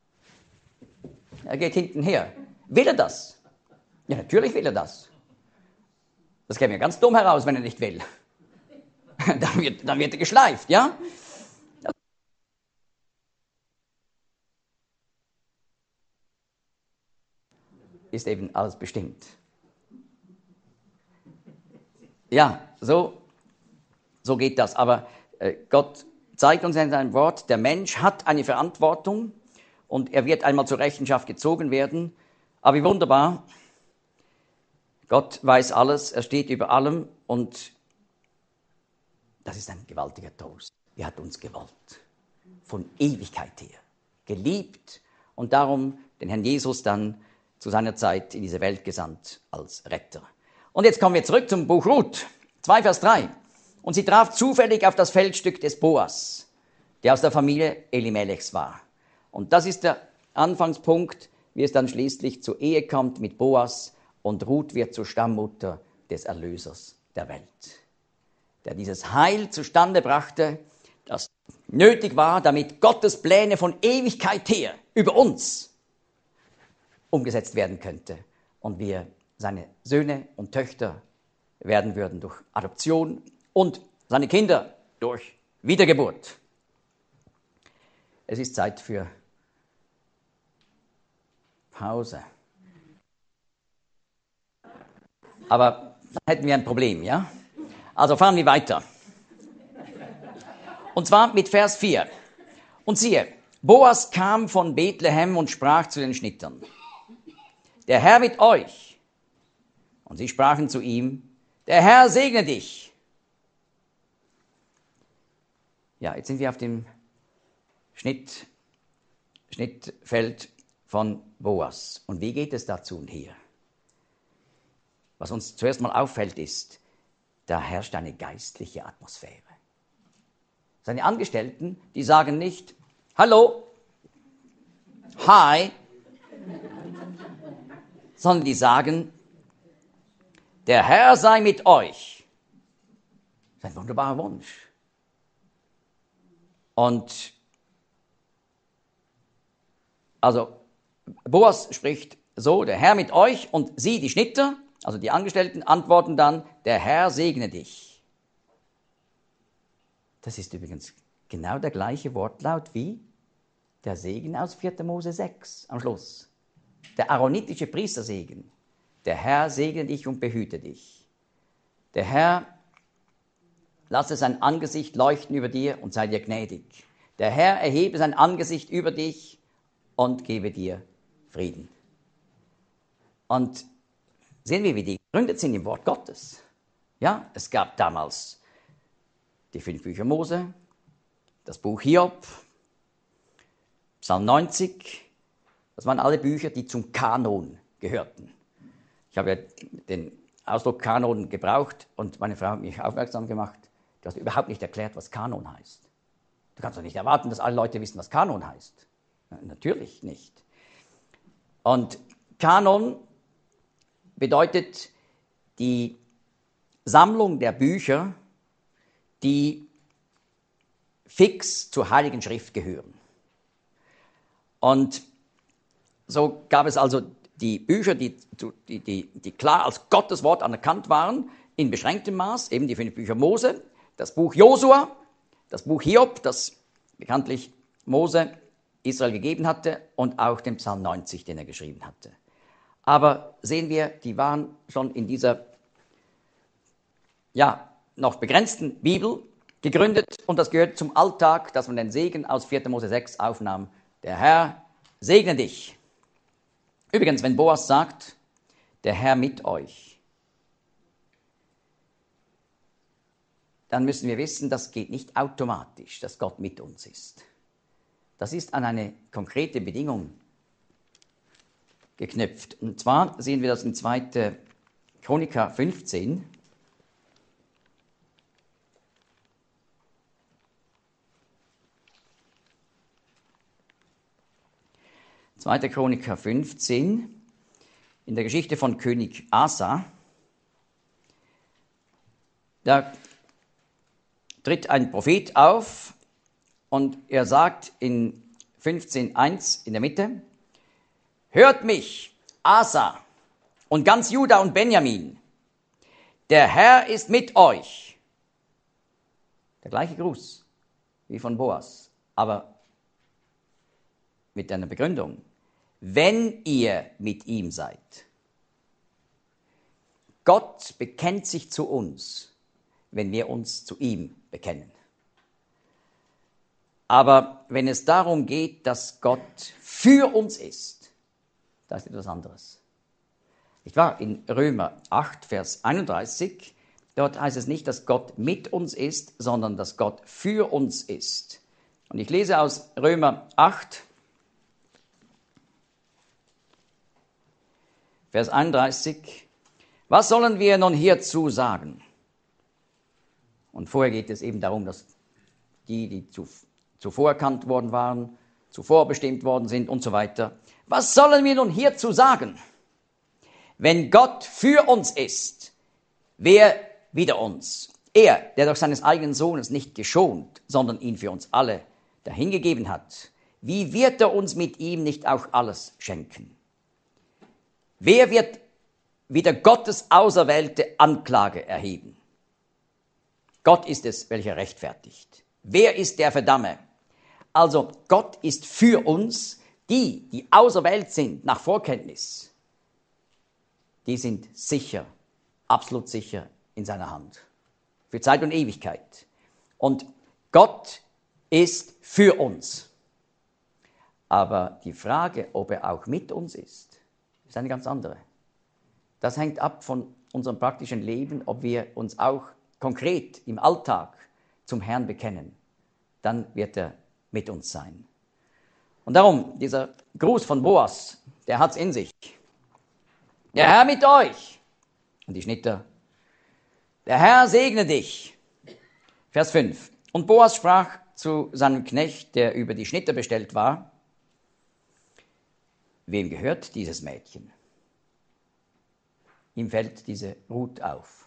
Er geht hinten her. Will er das? Ja, natürlich will er das. Das käme ja ganz dumm heraus, wenn er nicht will. Dann wird er geschleift, ja? Ist eben alles bestimmt. Ja, so geht das. Aber Gott zeigt uns in seinem Wort, der Mensch hat eine Verantwortung und er wird einmal zur Rechenschaft gezogen werden. Aber wie wunderbar, Gott weiß alles, er steht über allem und das ist ein gewaltiger Trost. Er hat uns gewollt, von Ewigkeit her, geliebt und darum den Herrn Jesus dann zu seiner Zeit in diese Welt gesandt als Retter. Und jetzt kommen wir zurück zum Buch Ruth, 2 Vers 3. Und sie traf zufällig auf das Feldstück des Boas, der aus der Familie Elimelechs war. Und das ist der Anfangspunkt, wie es dann schließlich zur Ehe kommt mit Boas. Und Ruth wird zur Stammmutter des Erlösers der Welt, der dieses Heil zustande brachte, das nötig war, damit Gottes Pläne von Ewigkeit her über uns umgesetzt werden könnte und wir seine Söhne und Töchter werden würden durch Adoption und seine Kinder durch Wiedergeburt. Es ist Zeit für Pause. Aber dann hätten wir ein Problem, ja? Also fahren wir weiter. Und zwar mit Vers 4. Und siehe, Boas kam von Bethlehem und sprach zu den Schnittern: Der Herr mit euch. Und sie sprachen zu ihm: Der Herr segne dich. Ja, jetzt sind wir auf dem Schnittfeld von Boas. Und wie geht es dazu und hier? Was uns zuerst mal auffällt ist, da herrscht eine geistliche Atmosphäre. Seine Angestellten, die sagen nicht: Hallo, hi, sondern die sagen: Der Herr sei mit euch. Das ist ein wunderbarer Wunsch. Und also Boas spricht so: Der Herr mit euch, und sie, die Schnitter, also die Angestellten, antworten dann: Der Herr segne dich. Das ist übrigens genau der gleiche Wortlaut wie der Segen aus 4. Mose 6 am Schluss. Der aaronitische Priestersegen. Der Herr segne dich und behüte dich. Der Herr lasse sein Angesicht leuchten über dir und sei dir gnädig. Der Herr erhebe sein Angesicht über dich und gebe dir Frieden. Und sehen wir, wie die gegründet sind im Wort Gottes. Ja, es gab damals die 5 Bücher Mose, das Buch Hiob, Psalm 90. Das waren alle Bücher, die zum Kanon gehörten. Ich habe ja den Ausdruck Kanon gebraucht und meine Frau hat mich aufmerksam gemacht: Du hast überhaupt nicht erklärt, was Kanon heißt. Du kannst doch nicht erwarten, dass alle Leute wissen, was Kanon heißt. Natürlich nicht. Und Kanon bedeutet die Sammlung der Bücher, die fix zur Heiligen Schrift gehören. Und so gab es also die Bücher, die klar als Gottes Wort anerkannt waren, in beschränktem Maß, eben die 5 Bücher Mose, das Buch Josua, das Buch Hiob, das bekanntlich Mose Israel gegeben hatte, und auch den Psalm 90, den er geschrieben hatte. Aber sehen wir, die waren schon in dieser noch begrenzten Bibel gegründet, und das gehört zum Alltag, dass man den Segen aus 4. Mose 6 aufnahm. Der Herr segne dich. Übrigens, wenn Boas sagt: Der Herr mit euch, dann müssen wir wissen, das geht nicht automatisch, dass Gott mit uns ist. Das ist an eine konkrete Bedingung geknüpft. Und zwar sehen wir das in 2. Chroniker 15. 2. Chroniker 15, in der Geschichte von König Asa. Da tritt ein Prophet auf und er sagt in 15,1 in der Mitte: Hört mich, Asa und ganz Juda und Benjamin, der Herr ist mit euch. Der gleiche Gruß wie von Boas, aber mit einer Begründung: Wenn ihr mit ihm seid. Gott bekennt sich zu uns, wenn wir uns zu ihm bekennen. Aber wenn es darum geht, dass Gott für uns ist, das ist etwas anderes. Nicht wahr? In Römer 8, Vers 31, dort heißt es nicht, dass Gott mit uns ist, sondern dass Gott für uns ist. Und ich lese aus Römer 8, Vers 31. Was sollen wir nun hierzu sagen? Und vorher geht es eben darum, dass die zuvor erkannt worden waren, zuvor bestimmt worden sind und so weiter. Was sollen wir nun hierzu sagen? Wenn Gott für uns ist, wer wider uns? Er, der durch seines eigenen Sohnes nicht geschont, sondern ihn für uns alle dahingegeben hat, wie wird er uns mit ihm nicht auch alles schenken? Wer wird wider Gottes auserwählte Anklage erheben? Gott ist es, welcher rechtfertigt. Wer ist der Verdamme? Also Gott ist für uns, die auserwählt sind nach Vorkenntnis. Die sind sicher, absolut sicher in seiner Hand. Für Zeit und Ewigkeit. Und Gott ist für uns. Aber die Frage, ob er auch mit uns ist eine ganz andere. Das hängt ab von unserem praktischen Leben, ob wir uns auch konkret im Alltag zum Herrn bekennen. Dann wird er mit uns sein. Und darum, dieser Gruß von Boas, der hat's in sich. Der Herr mit euch. Und die Schnitter: Der Herr segne dich. Vers 5. Und Boas sprach zu seinem Knecht, der über die Schnitter bestellt war: Wem gehört dieses Mädchen? Ihm fällt diese Ruth auf.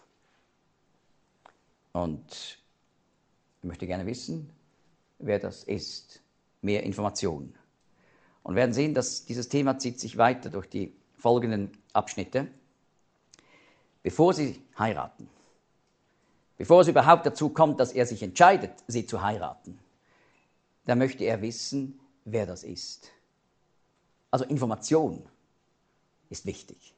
Und ich möchte gerne wissen, wer das ist. Mehr Informationen. Und werden sehen, dass dieses Thema zieht sich weiter durch die folgenden Abschnitte. Bevor sie heiraten, bevor es überhaupt dazu kommt, dass er sich entscheidet, sie zu heiraten, da möchte er wissen, wer das ist. Also Information ist wichtig.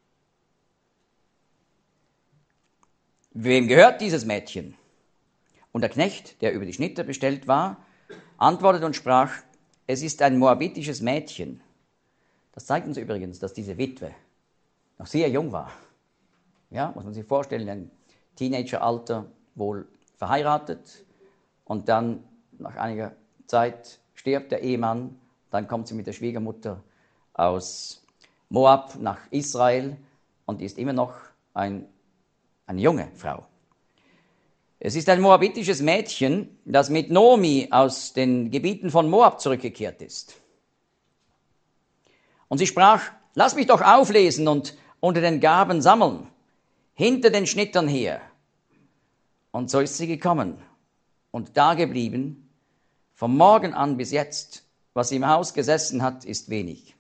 Wem gehört dieses Mädchen? Und der Knecht, der über die Schnitter bestellt war, antwortete und sprach: Es ist ein moabitisches Mädchen. Das zeigt uns übrigens, dass diese Witwe noch sehr jung war. Ja, muss man sich vorstellen, ein Teenageralter, wohl verheiratet, und dann nach einiger Zeit stirbt der Ehemann, dann kommt sie mit der Schwiegermutter aus Moab nach Israel und ist immer noch eine junge Frau. Es ist ein moabitisches Mädchen, das mit Nomi aus den Gebieten von Moab zurückgekehrt ist. Und sie sprach: Lass mich doch auflesen und unter den Gaben sammeln, hinter den Schnittern her. Und so ist sie gekommen und dageblieben, vom Morgen an bis jetzt. Was sie im Haus gesessen hat, ist wenig.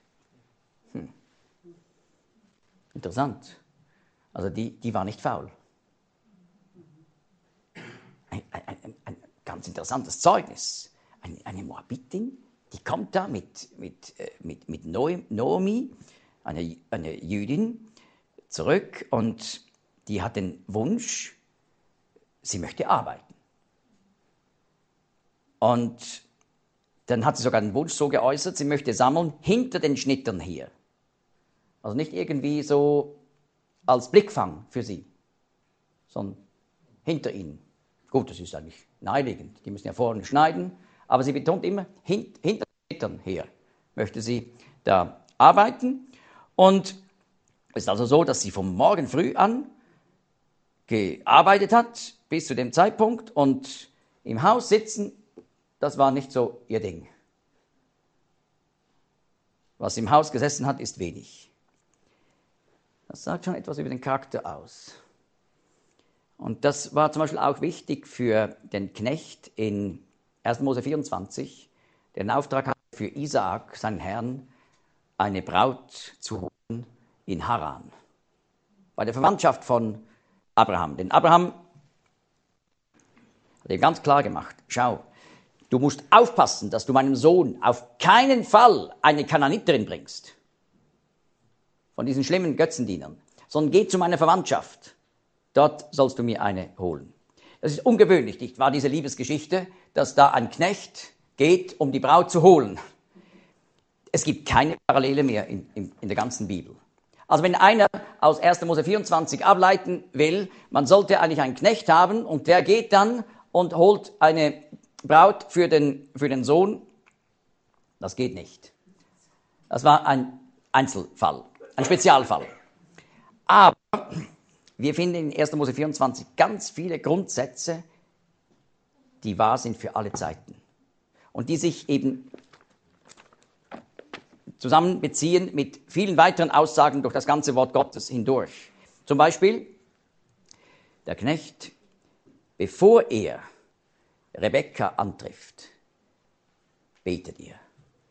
Interessant. Also die war nicht faul. Ein ganz interessantes Zeugnis. Eine Moabitin, die kommt da mit Naomi, eine Jüdin, zurück, und die hat den Wunsch, sie möchte arbeiten. Und dann hat sie sogar den Wunsch so geäußert, sie möchte sammeln hinter den Schnittern her. Also nicht irgendwie so als Blickfang für sie, sondern hinter ihnen. Gut, das ist eigentlich naheliegend, die müssen ja vorne schneiden, aber sie betont immer, hinter den Schnittern her möchte sie da arbeiten. Und es ist also so, dass sie vom Morgen früh an gearbeitet hat bis zu dem Zeitpunkt und im Haus sitzen, das war nicht so ihr Ding. Was im Haus gesessen hat, ist wenig. Das sagt schon etwas über den Charakter aus. Und das war zum Beispiel auch wichtig für den Knecht in 1. Mose 24, der den Auftrag hatte, für Isaak, seinen Herrn, eine Braut zu holen in Haran, bei der Verwandtschaft von Abraham. Denn Abraham hat ihm ganz klar gemacht, schau, du musst aufpassen, dass du meinem Sohn auf keinen Fall eine Kanaaniterin bringst, von diesen schlimmen Götzendienern, sondern geh zu meiner Verwandtschaft. Dort sollst du mir eine holen. Das ist ungewöhnlich, nicht wahr, diese Liebesgeschichte, dass da ein Knecht geht, um die Braut zu holen. Es gibt keine Parallele mehr in der ganzen Bibel. Also wenn einer aus 1. Mose 24 ableiten will, man sollte eigentlich einen Knecht haben und der geht dann und holt eine Braut für den Sohn, das geht nicht. Das war ein Einzelfall, ein Spezialfall. Aber wir finden in 1. Mose 24 ganz viele Grundsätze, die wahr sind für alle Zeiten und die sich eben zusammen beziehen mit vielen weiteren Aussagen durch das ganze Wort Gottes hindurch. Zum Beispiel, der Knecht, bevor er Rebekka antrifft, betet ihr.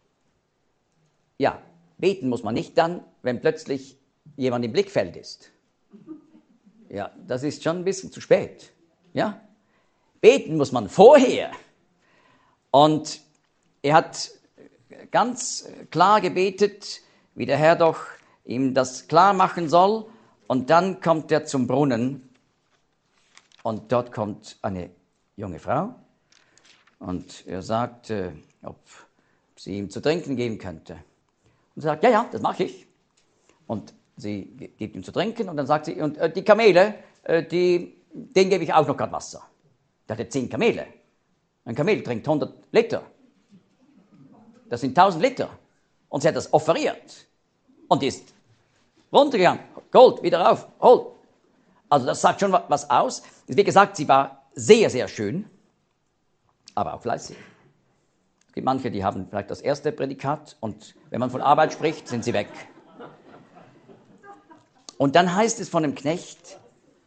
Ja, beten muss man nicht dann, wenn plötzlich jemand im Blickfeld ist. Ja, das ist schon ein bisschen zu spät. Ja? Beten muss man vorher. Und er hat ganz klar gebetet, wie der Herr doch ihm das klar machen soll. Und dann kommt er zum Brunnen und dort kommt eine junge Frau und er sagt, ob sie ihm zu trinken geben könnte. Und er sagt, ja, das mache ich. Und sie gibt ihm zu trinken und dann sagt sie, und die Kamele, denen gebe ich auch noch gerade Wasser. Der hatte 10 Kamele. Ein Kamel trinkt 100 Liter. Das sind 1000 Liter. Und sie hat das offeriert. Und ist runtergegangen. Gold, wieder rauf, hol. Also das sagt schon was aus. Wie gesagt, sie war sehr, sehr schön, aber auch fleißig. Es gibt manche, die haben vielleicht das erste Prädikat und wenn man von Arbeit spricht, sind sie weg. Und dann heißt es von dem Knecht,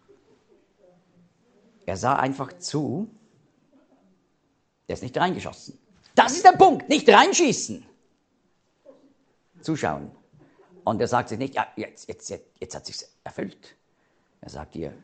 er sah einfach zu, der ist nicht reingeschossen. Das ist der Punkt, nicht reinschießen. Zuschauen. Und er sagt sich nicht, ja, jetzt hat sich's erfüllt. Er sagt ihr,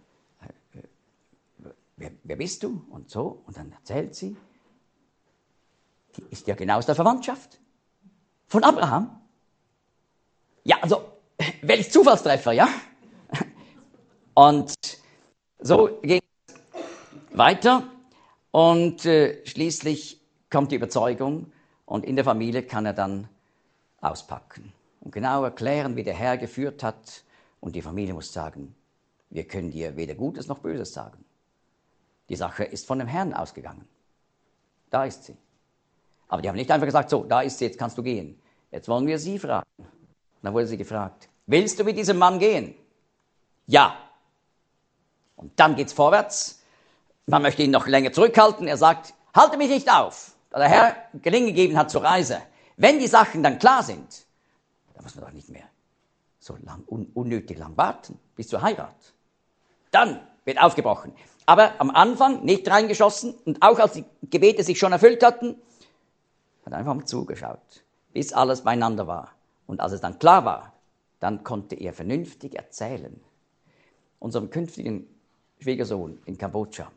wer bist du? Und so, und dann erzählt sie, die ist ja genau aus der Verwandtschaft von Abraham. Ja, also, welch Zufallstreffer, ja? Und so geht es weiter und schließlich kommt die Überzeugung und in der Familie kann er dann auspacken und genau erklären, wie der Herr geführt hat und die Familie muss sagen, wir können dir weder Gutes noch Böses sagen. Die Sache ist von dem Herrn ausgegangen. Da ist sie. Aber die haben nicht einfach gesagt, so, da ist sie, jetzt kannst du gehen. Jetzt wollen wir sie fragen. Und dann wurde sie gefragt, willst du mit diesem Mann gehen? Ja. Und dann geht's vorwärts. Man möchte ihn noch länger zurückhalten. Er sagt, halte mich nicht auf, da der Herr Gelingen gegeben hat zur Reise. Wenn die Sachen dann klar sind, dann muss man doch nicht mehr so lang, unnötig lang warten, bis zur Heirat. Dann wird aufgebrochen. Aber am Anfang nicht reingeschossen und auch als die Gebete sich schon erfüllt hatten, hat einfach mal zugeschaut, bis alles beieinander war. Und als es dann klar war, dann konnte er vernünftig erzählen. Unserem künftigen Schwiegersohn in Kambodscha.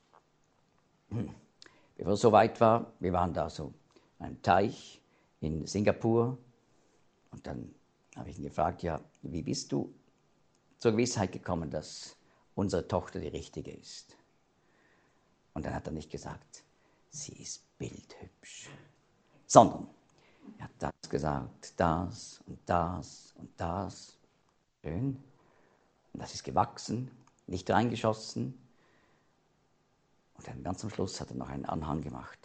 Bevor es so weit war, wir waren da so an einem Teich in Singapur und dann habe ich ihn gefragt, ja, wie bist du zur Gewissheit gekommen, dass unsere Tochter die richtige ist? Und dann hat er nicht gesagt, sie ist bildhübsch, sondern er hat das gesagt, das und das und das. Schön. Und das ist gewachsen, nicht reingeschossen. Und dann ganz am Schluss hat er noch einen Anhang gemacht.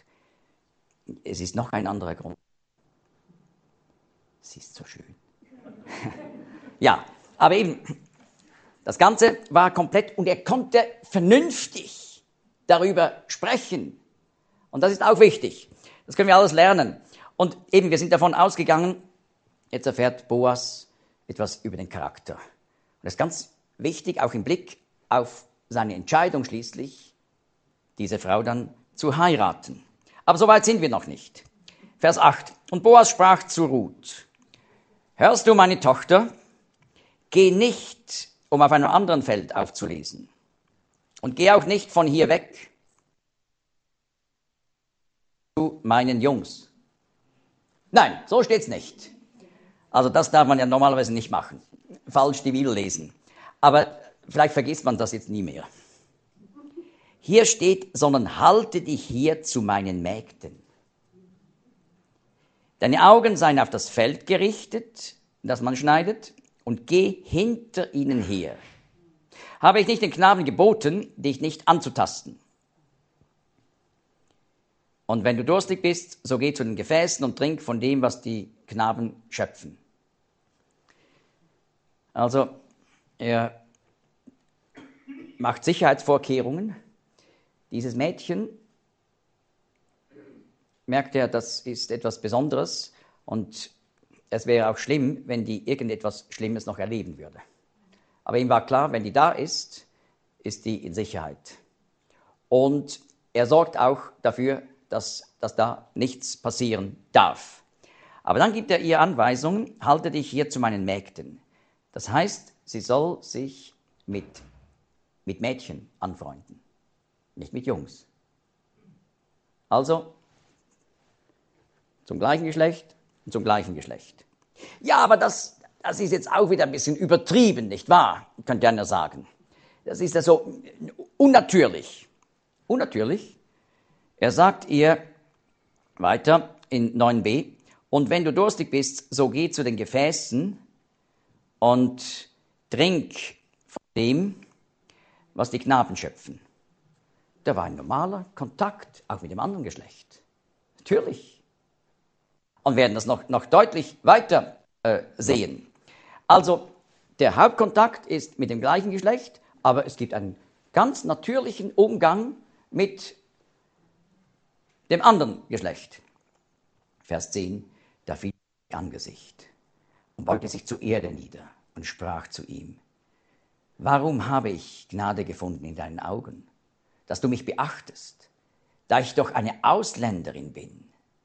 Es ist noch ein anderer Grund. Sie ist so schön. Ja, aber eben, das Ganze war komplett und er konnte vernünftig darüber sprechen. Und das ist auch wichtig. Das können wir alles lernen. Und eben, wir sind davon ausgegangen, jetzt erfährt Boas etwas über den Charakter. Und das ist ganz wichtig, auch im Blick auf seine Entscheidung schließlich, diese Frau dann zu heiraten. Aber so weit sind wir noch nicht. Vers 8. Und Boas sprach zu Ruth: Hörst du, meine Tochter, geh nicht, um auf einem anderen Feld aufzulesen. Und geh auch nicht von hier weg zu meinen Jungs. Nein, so steht's nicht. Also das darf man ja normalerweise nicht machen. Falsch die Bibel lesen. Aber vielleicht vergisst man das jetzt nie mehr. Hier steht, sondern halte dich hier zu meinen Mägden. Deine Augen seien auf das Feld gerichtet, das man schneidet, und geh hinter ihnen her. Habe ich nicht den Knaben geboten, dich nicht anzutasten? Und wenn du durstig bist, so geh zu den Gefäßen und trink von dem, was die Knaben schöpfen. Also, er macht Sicherheitsvorkehrungen. Dieses Mädchen, merkt er, das ist etwas Besonderes und es wäre auch schlimm, wenn die irgendetwas Schlimmes noch erleben würde. Aber ihm war klar, wenn die da ist, ist die in Sicherheit. Und er sorgt auch dafür, dass da nichts passieren darf. Aber dann gibt er ihr Anweisungen: Halte dich hier zu meinen Mägden. Das heißt, sie soll sich mit Mädchen anfreunden, nicht mit Jungs. Also zum gleichen Geschlecht und zum gleichen Geschlecht. Ja, aber das ist jetzt auch wieder ein bisschen übertrieben, nicht wahr? Könnte einer sagen. Das ist ja so unnatürlich. Unnatürlich. Er sagt ihr weiter in 9b, und wenn du durstig bist, so geh zu den Gefäßen und trink von dem, was die Knaben schöpfen. Da war ein normaler Kontakt, auch mit dem anderen Geschlecht. Natürlich. Und werden das noch deutlich weiter sehen. Also, der Hauptkontakt ist mit dem gleichen Geschlecht, aber es gibt einen ganz natürlichen Umgang mit dem anderen Geschlecht. Vers 10, da fiel ihr Angesicht und beugte sich zur Erde nieder und sprach zu ihm: Warum habe ich Gnade gefunden in deinen Augen, dass du mich beachtest, da ich doch eine Ausländerin bin?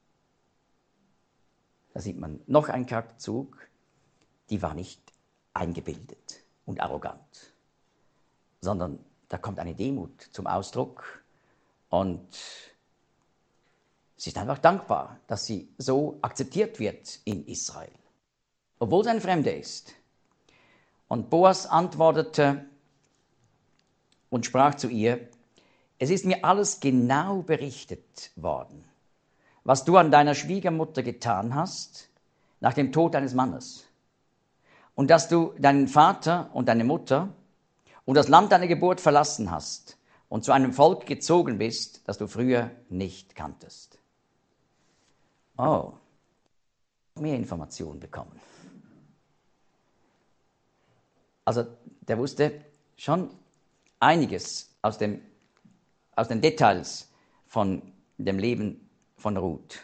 Da sieht man noch einen Charakterzug, die war nicht eingebildet und arrogant, sondern da kommt eine Demut zum Ausdruck und sie ist einfach dankbar, dass sie so akzeptiert wird in Israel, obwohl sie ein Fremder ist. Und Boas antwortete und sprach zu ihr: Es ist mir alles genau berichtet worden, was du an deiner Schwiegermutter getan hast nach dem Tod deines Mannes, und dass du deinen Vater und deine Mutter und das Land deiner Geburt verlassen hast und zu einem Volk gezogen bist, das du früher nicht kanntest. Oh, mehr Informationen bekommen. Also der wusste schon einiges aus den Details von dem Leben von Ruth,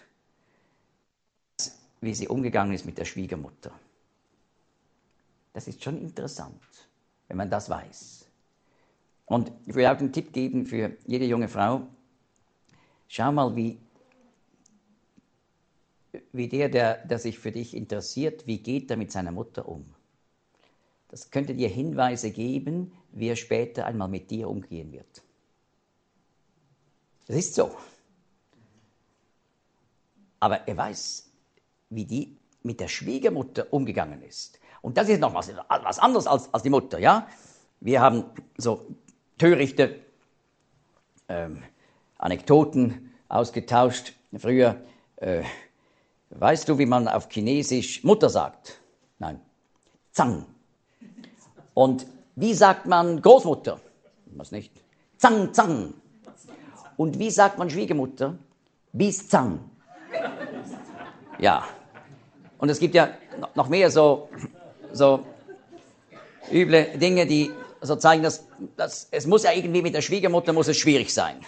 wie sie umgegangen ist mit der Schwiegermutter. Das ist schon interessant, wenn man das weiß. Und ich will auch einen Tipp geben für jede junge Frau: Schau mal, wie der sich für dich interessiert, wie geht er mit seiner Mutter um? Das könnte dir Hinweise geben, wie er später einmal mit dir umgehen wird. Das ist so. Aber er weiß, wie die mit der Schwiegermutter umgegangen ist. Und das ist noch was anderes als die Mutter, ja? Wir haben so törichte Anekdoten ausgetauscht. Früher, weißt du, wie man auf Chinesisch Mutter sagt? Nein, Zang. Und wie sagt man Großmutter? Was nicht? Zang, Zang. Und wie sagt man Schwiegermutter? Bis Zang. Ja. Und es gibt ja noch mehr so Üble Dinge, die so zeigen, dass es muss ja irgendwie mit der Schwiegermutter muss es schwierig sein.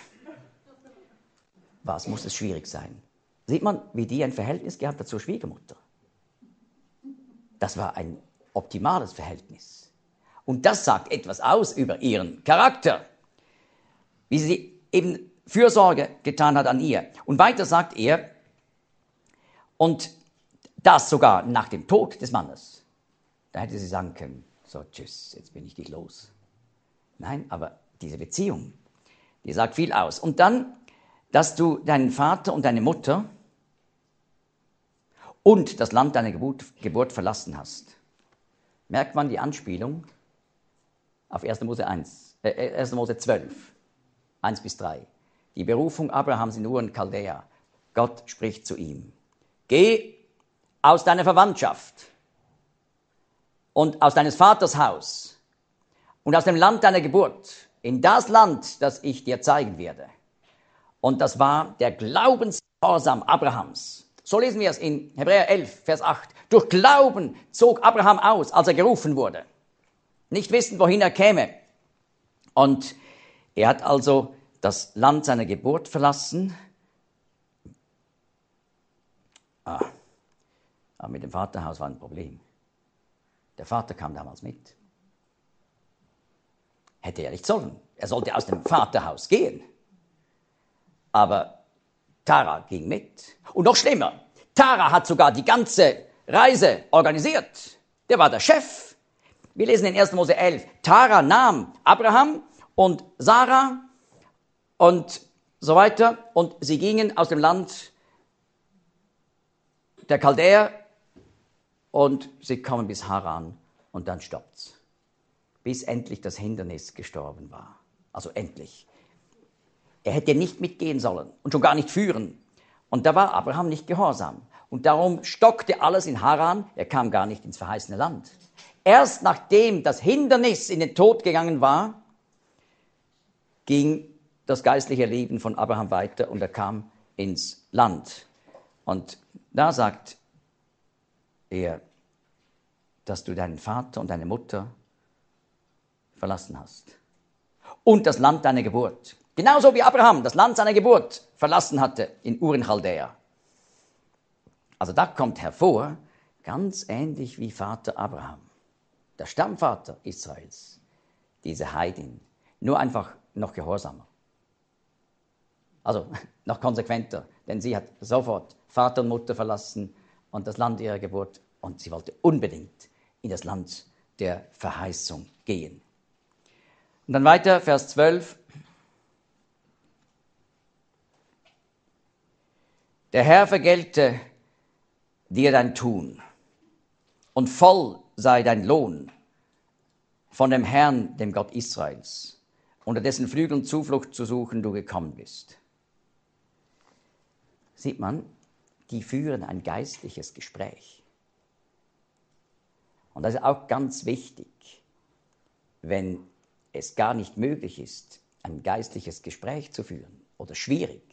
Was muss es schwierig sein? Sieht man, wie die ein Verhältnis gehabt hat zur Schwiegermutter? Das war ein optimales Verhältnis. Und das sagt etwas aus über ihren Charakter. Wie sie eben Fürsorge getan hat an ihr. Und weiter sagt er, und das sogar nach dem Tod des Mannes. Da hätte sie sagen können, so tschüss, jetzt bin ich dich los. Nein, aber diese Beziehung, die sagt viel aus. Und dann, dass du deinen Vater und deine Mutter und das Land deiner Geburt verlassen hast. Merkt man die Anspielung auf 1. Mose 1. Mose 12, 1-3. Die Berufung Abrahams in Ur und Chaldea. Gott spricht zu ihm. Geh aus deiner Verwandtschaft und aus deines Vaters Haus und aus dem Land deiner Geburt in das Land, das ich dir zeigen werde. Und das war der Glaubensgehorsam Abrahams. So lesen wir es in Hebräer 11, Vers 8. Durch Glauben zog Abraham aus, als er gerufen wurde. Nicht wissend, wohin er käme. Und er hat also das Land seiner Geburt verlassen. Aber mit dem Vaterhaus war ein Problem. Der Vater kam damals mit. Hätte er nicht sollen. Er sollte aus dem Vaterhaus gehen. Aber Tara ging mit. Und noch schlimmer, Tara hat sogar die ganze Reise organisiert. Der war der Chef. Wir lesen in 1. Mose 11. Tara nahm Abraham und Sarah und so weiter. Und sie gingen aus dem Land der Chaldäer und sie kommen bis Haran und dann stoppt's. Bis endlich das Hindernis gestorben war. Also endlich. Er hätte nicht mitgehen sollen und schon gar nicht führen. Und da war Abraham nicht gehorsam. Und darum stockte alles in Haran. Er kam gar nicht ins verheißene Land. Erst nachdem das Hindernis in den Tod gegangen war, ging das geistliche Leben von Abraham weiter und er kam ins Land. Und da sagt er, dass du deinen Vater und deine Mutter verlassen hast. Und das Land deiner Geburt. Genauso wie Abraham das Land seiner Geburt verlassen hatte in Ur in Chaldäa. Also da kommt hervor, ganz ähnlich wie Vater Abraham, der Stammvater Israels, diese Heidin, nur einfach noch gehorsamer. Also noch konsequenter, denn sie hat sofort Vater und Mutter verlassen und das Land ihrer Geburt und sie wollte unbedingt in das Land der Verheißung gehen. Und dann weiter, Vers 12. Der Herr vergelte dir dein Tun und voll sei dein Lohn von dem Herrn, dem Gott Israels, unter dessen Flügeln Zuflucht zu suchen du gekommen bist. Sieht man, die führen ein geistliches Gespräch. Und das ist auch ganz wichtig, wenn es gar nicht möglich ist, ein geistliches Gespräch zu führen oder schwierig.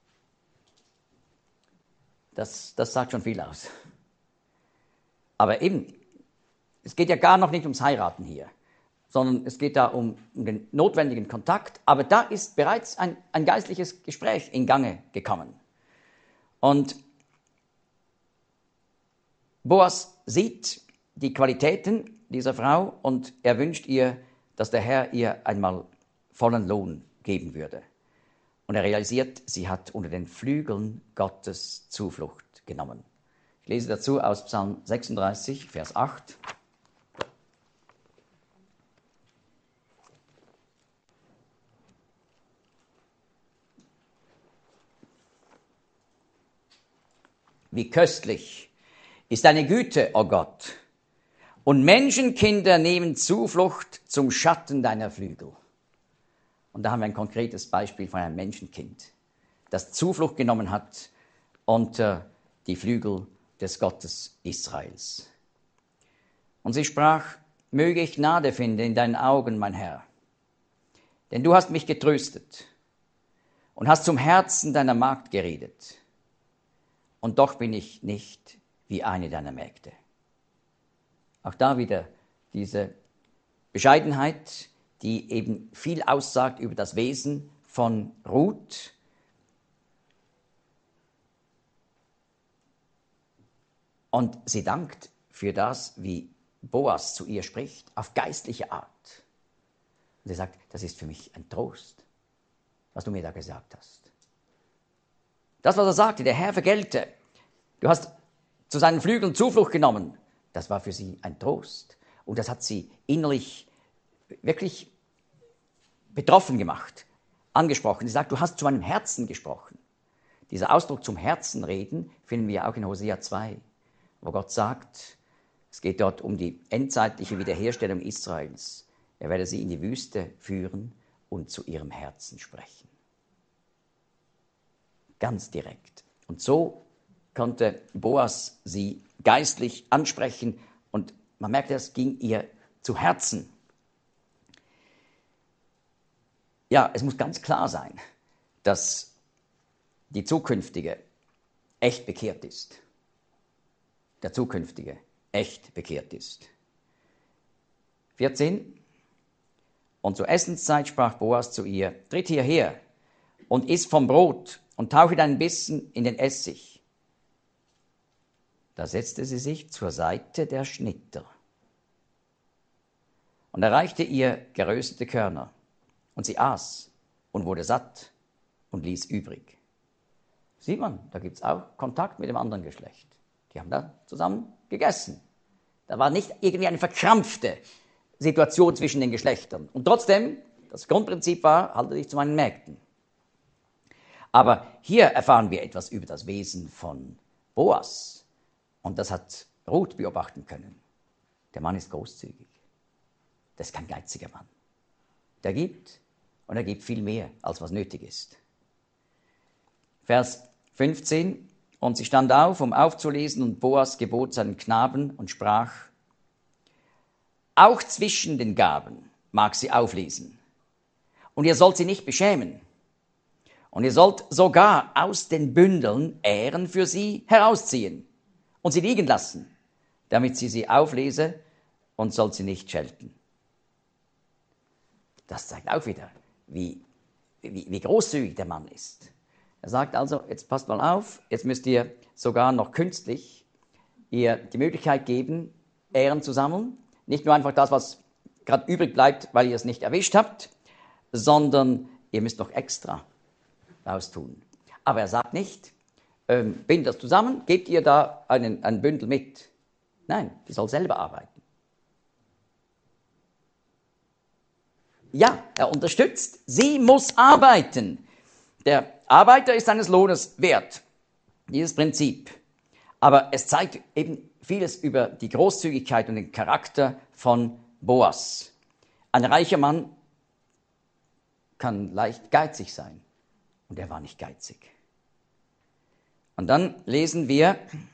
Das sagt schon viel aus. Aber eben, es geht ja gar noch nicht ums Heiraten hier, sondern es geht da um den notwendigen Kontakt. Aber da ist bereits ein geistliches Gespräch in Gange gekommen. Und Boas sieht die Qualitäten dieser Frau und er wünscht ihr, dass der Herr ihr einmal vollen Lohn geben würde. Und er realisiert, sie hat unter den Flügeln Gottes Zuflucht genommen. Ich lese dazu aus Psalm 36, Vers 8. Wie köstlich ist deine Güte, o Gott, und Menschenkinder nehmen Zuflucht zum Schatten deiner Flügel. Und da haben wir ein konkretes Beispiel von einem Menschenkind, das Zuflucht genommen hat unter die Flügel des Gottes Israels. Und sie sprach, möge ich Gnade finden in deinen Augen, mein Herr, denn du hast mich getröstet und hast zum Herzen deiner Magd geredet. Und doch bin ich nicht wie eine deiner Mägde. Auch da wieder diese Bescheidenheit, die eben viel aussagt über das Wesen von Ruth. Und sie dankt für das, wie Boas zu ihr spricht, auf geistliche Art. Und sie sagt, das ist für mich ein Trost, was du mir da gesagt hast. Das, was er sagte, der Herr vergelte, du hast zu seinen Flügeln Zuflucht genommen, das war für sie ein Trost. Und das hat sie innerlich wirklich betroffen gemacht, angesprochen. Sie sagt, du hast zu meinem Herzen gesprochen. Dieser Ausdruck zum Herzen reden finden wir auch in Hosea 2, wo Gott sagt, es geht dort um die endzeitliche Wiederherstellung Israels. Er werde sie in die Wüste führen und zu ihrem Herzen sprechen. Ganz direkt. Und so konnte Boas sie geistlich ansprechen und man merkte, es ging ihr zu Herzen. Ja, es muss ganz klar sein, dass die Zukünftige echt bekehrt ist. Der Zukünftige echt bekehrt ist. 14. Und zur Essenszeit sprach Boas zu ihr, tritt hierher und iss vom Brot und tauche deinen Bissen in den Essig. Da setzte sie sich zur Seite der Schnitter und erreichte ihr geröstete Körner. Und sie aß und wurde satt und ließ übrig. Sieht man, da gibt es auch Kontakt mit dem anderen Geschlecht. Die haben da zusammen gegessen. Da war nicht irgendwie eine verkrampfte Situation zwischen den Geschlechtern. Und trotzdem, das Grundprinzip war, halte dich zu meinen Mägden. Aber hier erfahren wir etwas über das Wesen von Boas. Und das hat Ruth beobachten können. Der Mann ist großzügig. Das ist kein geiziger Mann. Der gibt und er gibt viel mehr, als was nötig ist. Vers 15. Und sie stand auf, um aufzulesen, und Boas gebot seinen Knaben und sprach, auch zwischen den Gaben mag sie auflesen. Und ihr sollt sie nicht beschämen. Und ihr sollt sogar aus den Bündeln Ähren für sie herausziehen und sie liegen lassen, damit sie auflese und sollt sie nicht schelten. Das zeigt auch wieder, wie großzügig der Mann ist. Er sagt also, jetzt passt mal auf, jetzt müsst ihr sogar noch künstlich ihr die Möglichkeit geben, Ähren zu sammeln. Nicht nur einfach das, was gerade übrig bleibt, weil ihr es nicht erwischt habt, sondern ihr müsst noch extra raustun. Aber er sagt nicht, bindet das zusammen, gebt ihr da ein Bündel mit. Nein, die soll selber arbeiten. Ja, er unterstützt. Sie muss arbeiten. Der Arbeiter ist seines Lohnes wert. Dieses Prinzip. Aber es zeigt eben vieles über die Großzügigkeit und den Charakter von Boas. Ein reicher Mann kann leicht geizig sein. Und er war nicht geizig. Und dann lesen wir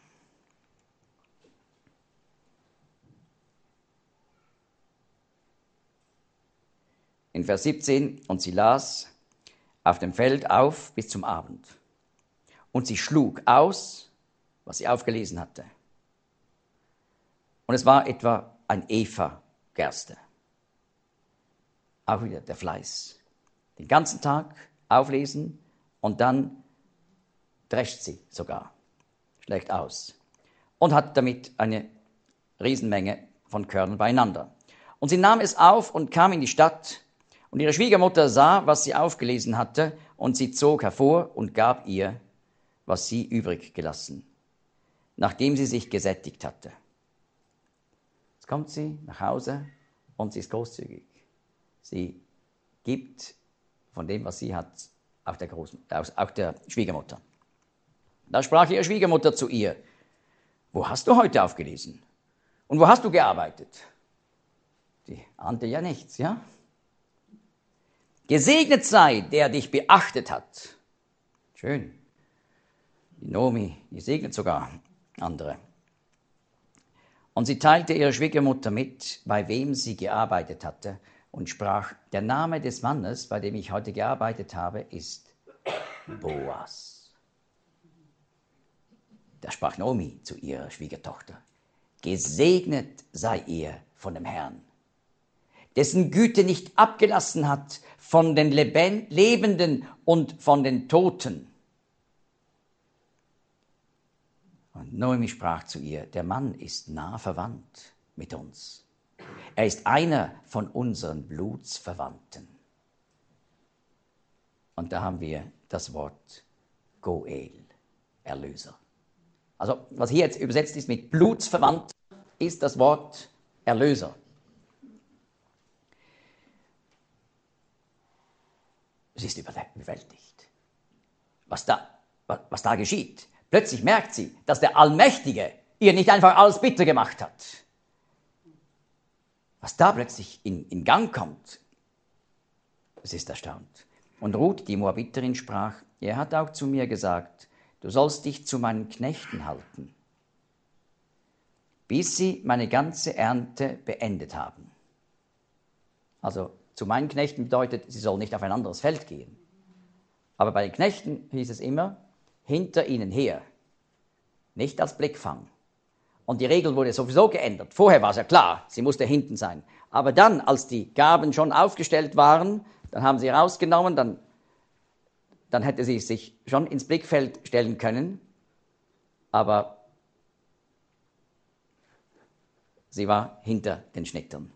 in Vers 17, und sie las auf dem Feld auf bis zum Abend. Und sie schlug aus, was sie aufgelesen hatte. Und es war etwa ein Epha Gerste. Auch wieder der Fleiß. Den ganzen Tag auflesen und dann drescht sie sogar, schlägt aus und hat damit eine Riesenmenge von Körnern beieinander. Und sie nahm es auf und kam in die Stadt. Und ihre Schwiegermutter sah, was sie aufgelesen hatte, und sie zog hervor und gab ihr, was sie übrig gelassen, nachdem sie sich gesättigt hatte. Jetzt kommt sie nach Hause und sie ist großzügig. Sie gibt von dem, was sie hat, auch der Schwiegermutter. Da sprach ihre Schwiegermutter zu ihr, wo hast du heute aufgelesen? Und wo hast du gearbeitet? Die ahnte ja nichts, ja? Gesegnet sei, der dich beachtet hat. Schön. Die Nomi, die segnet sogar andere. Und sie teilte ihrer Schwiegermutter mit, bei wem sie gearbeitet hatte, und sprach, der Name des Mannes, bei dem ich heute gearbeitet habe, ist Boas. Da sprach Naomi zu ihrer Schwiegertochter, gesegnet sei ihr von dem Herrn, dessen Güte nicht abgelassen hat von den Lebenden und von den Toten. Und Noemi sprach zu ihr, der Mann ist nah verwandt mit uns. Er ist einer von unseren Blutsverwandten. Und da haben wir das Wort Goel, Erlöser. Also was hier jetzt übersetzt ist mit Blutsverwandt, ist das Wort Erlöser. Sie ist überwältigt, was da geschieht. Plötzlich merkt sie, dass der Allmächtige ihr nicht einfach alles bitter gemacht hat. Was da plötzlich in Gang kommt, es ist erstaunt. Und Ruth, die Moabiterin, sprach, er hat auch zu mir gesagt, du sollst dich zu meinen Knechten halten, bis sie meine ganze Ernte beendet haben. Also zu meinen Knechten bedeutet, sie sollen nicht auf ein anderes Feld gehen. Aber bei den Knechten hieß es immer, hinter ihnen her, nicht als Blickfang. Und die Regel wurde sowieso geändert. Vorher war es ja klar, sie musste hinten sein. Aber dann, als die Gaben schon aufgestellt waren, dann haben sie rausgenommen, dann hätte sie sich schon ins Blickfeld stellen können. Aber sie war hinter den Schnittern.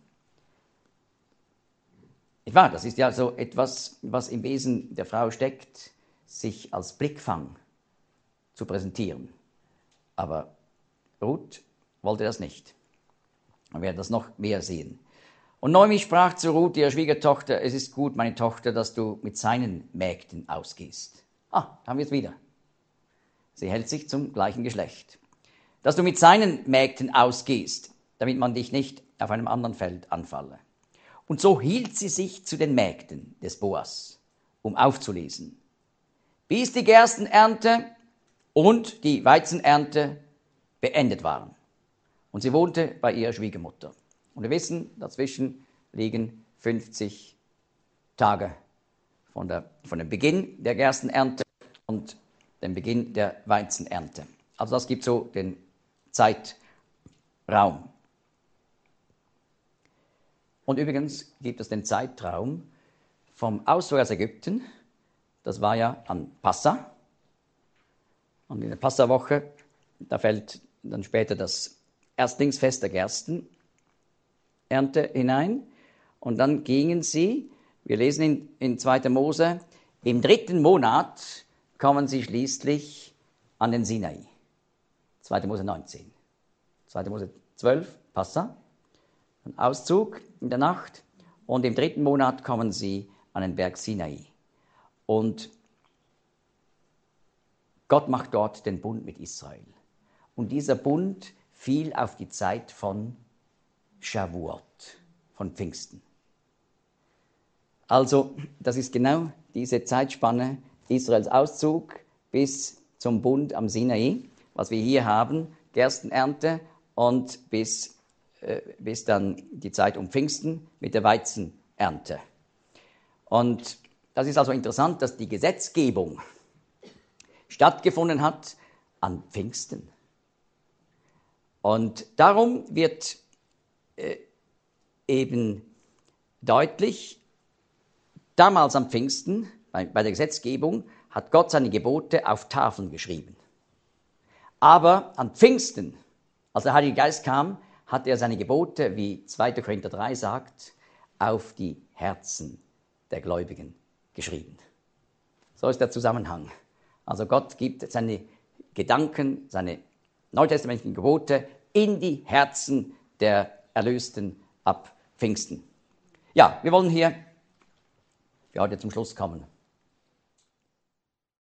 Nicht wahr? Das ist ja so etwas, was im Wesen der Frau steckt, sich als Blickfang zu präsentieren. Aber Ruth wollte das nicht. Wir werden das noch mehr sehen. Und Noemi sprach zu Ruth, ihrer Schwiegertochter, es ist gut, meine Tochter, dass du mit seinen Mägden ausgehst. Da haben wir es wieder. Sie hält sich zum gleichen Geschlecht. Dass du mit seinen Mägden ausgehst, damit man dich nicht auf einem anderen Feld anfalle. Und so hielt sie sich zu den Mägden des Boas, um aufzulesen, bis die Gerstenernte und die Weizenernte beendet waren. Und sie wohnte bei ihrer Schwiegermutter. Und wir wissen, dazwischen liegen 50 Tage von dem Beginn der Gerstenernte und dem Beginn der Weizenernte. Also das gibt so den Zeitraum. Und übrigens gibt es den Zeitraum vom Auszug aus Ägypten, das war ja an Passa. Und in der Passawoche, da fällt dann später das Erstlingsfest der Gerstenernte hinein. Und dann gingen sie, wir lesen in 2. Mose, im 3. Monat kommen sie schließlich an den Sinai. 2. Mose 19. 2. Mose 12, Passa, ein Auszug in der Nacht. Und im 3. Monat kommen sie an den Berg Sinai. Und Gott macht dort den Bund mit Israel. Und dieser Bund fiel auf die Zeit von Shavuot, von Pfingsten. Also, das ist genau diese Zeitspanne, Israels Auszug bis zum Bund am Sinai, was wir hier haben, Gerstenernte und bis dann die Zeit um Pfingsten mit der Weizenernte. Und das ist also interessant, dass die Gesetzgebung stattgefunden hat an Pfingsten. Und darum wird eben deutlich, damals am Pfingsten, bei der Gesetzgebung, hat Gott seine Gebote auf Tafeln geschrieben. Aber an Pfingsten, als der Heilige Geist kam, hat er seine Gebote, wie 2. Korinther 3 sagt, auf die Herzen der Gläubigen geschrieben. So ist der Zusammenhang. Also Gott gibt seine Gedanken, seine neutestamentlichen Gebote in die Herzen der Erlösten ab Pfingsten. Ja, wir wollen hier für heute zum Schluss kommen.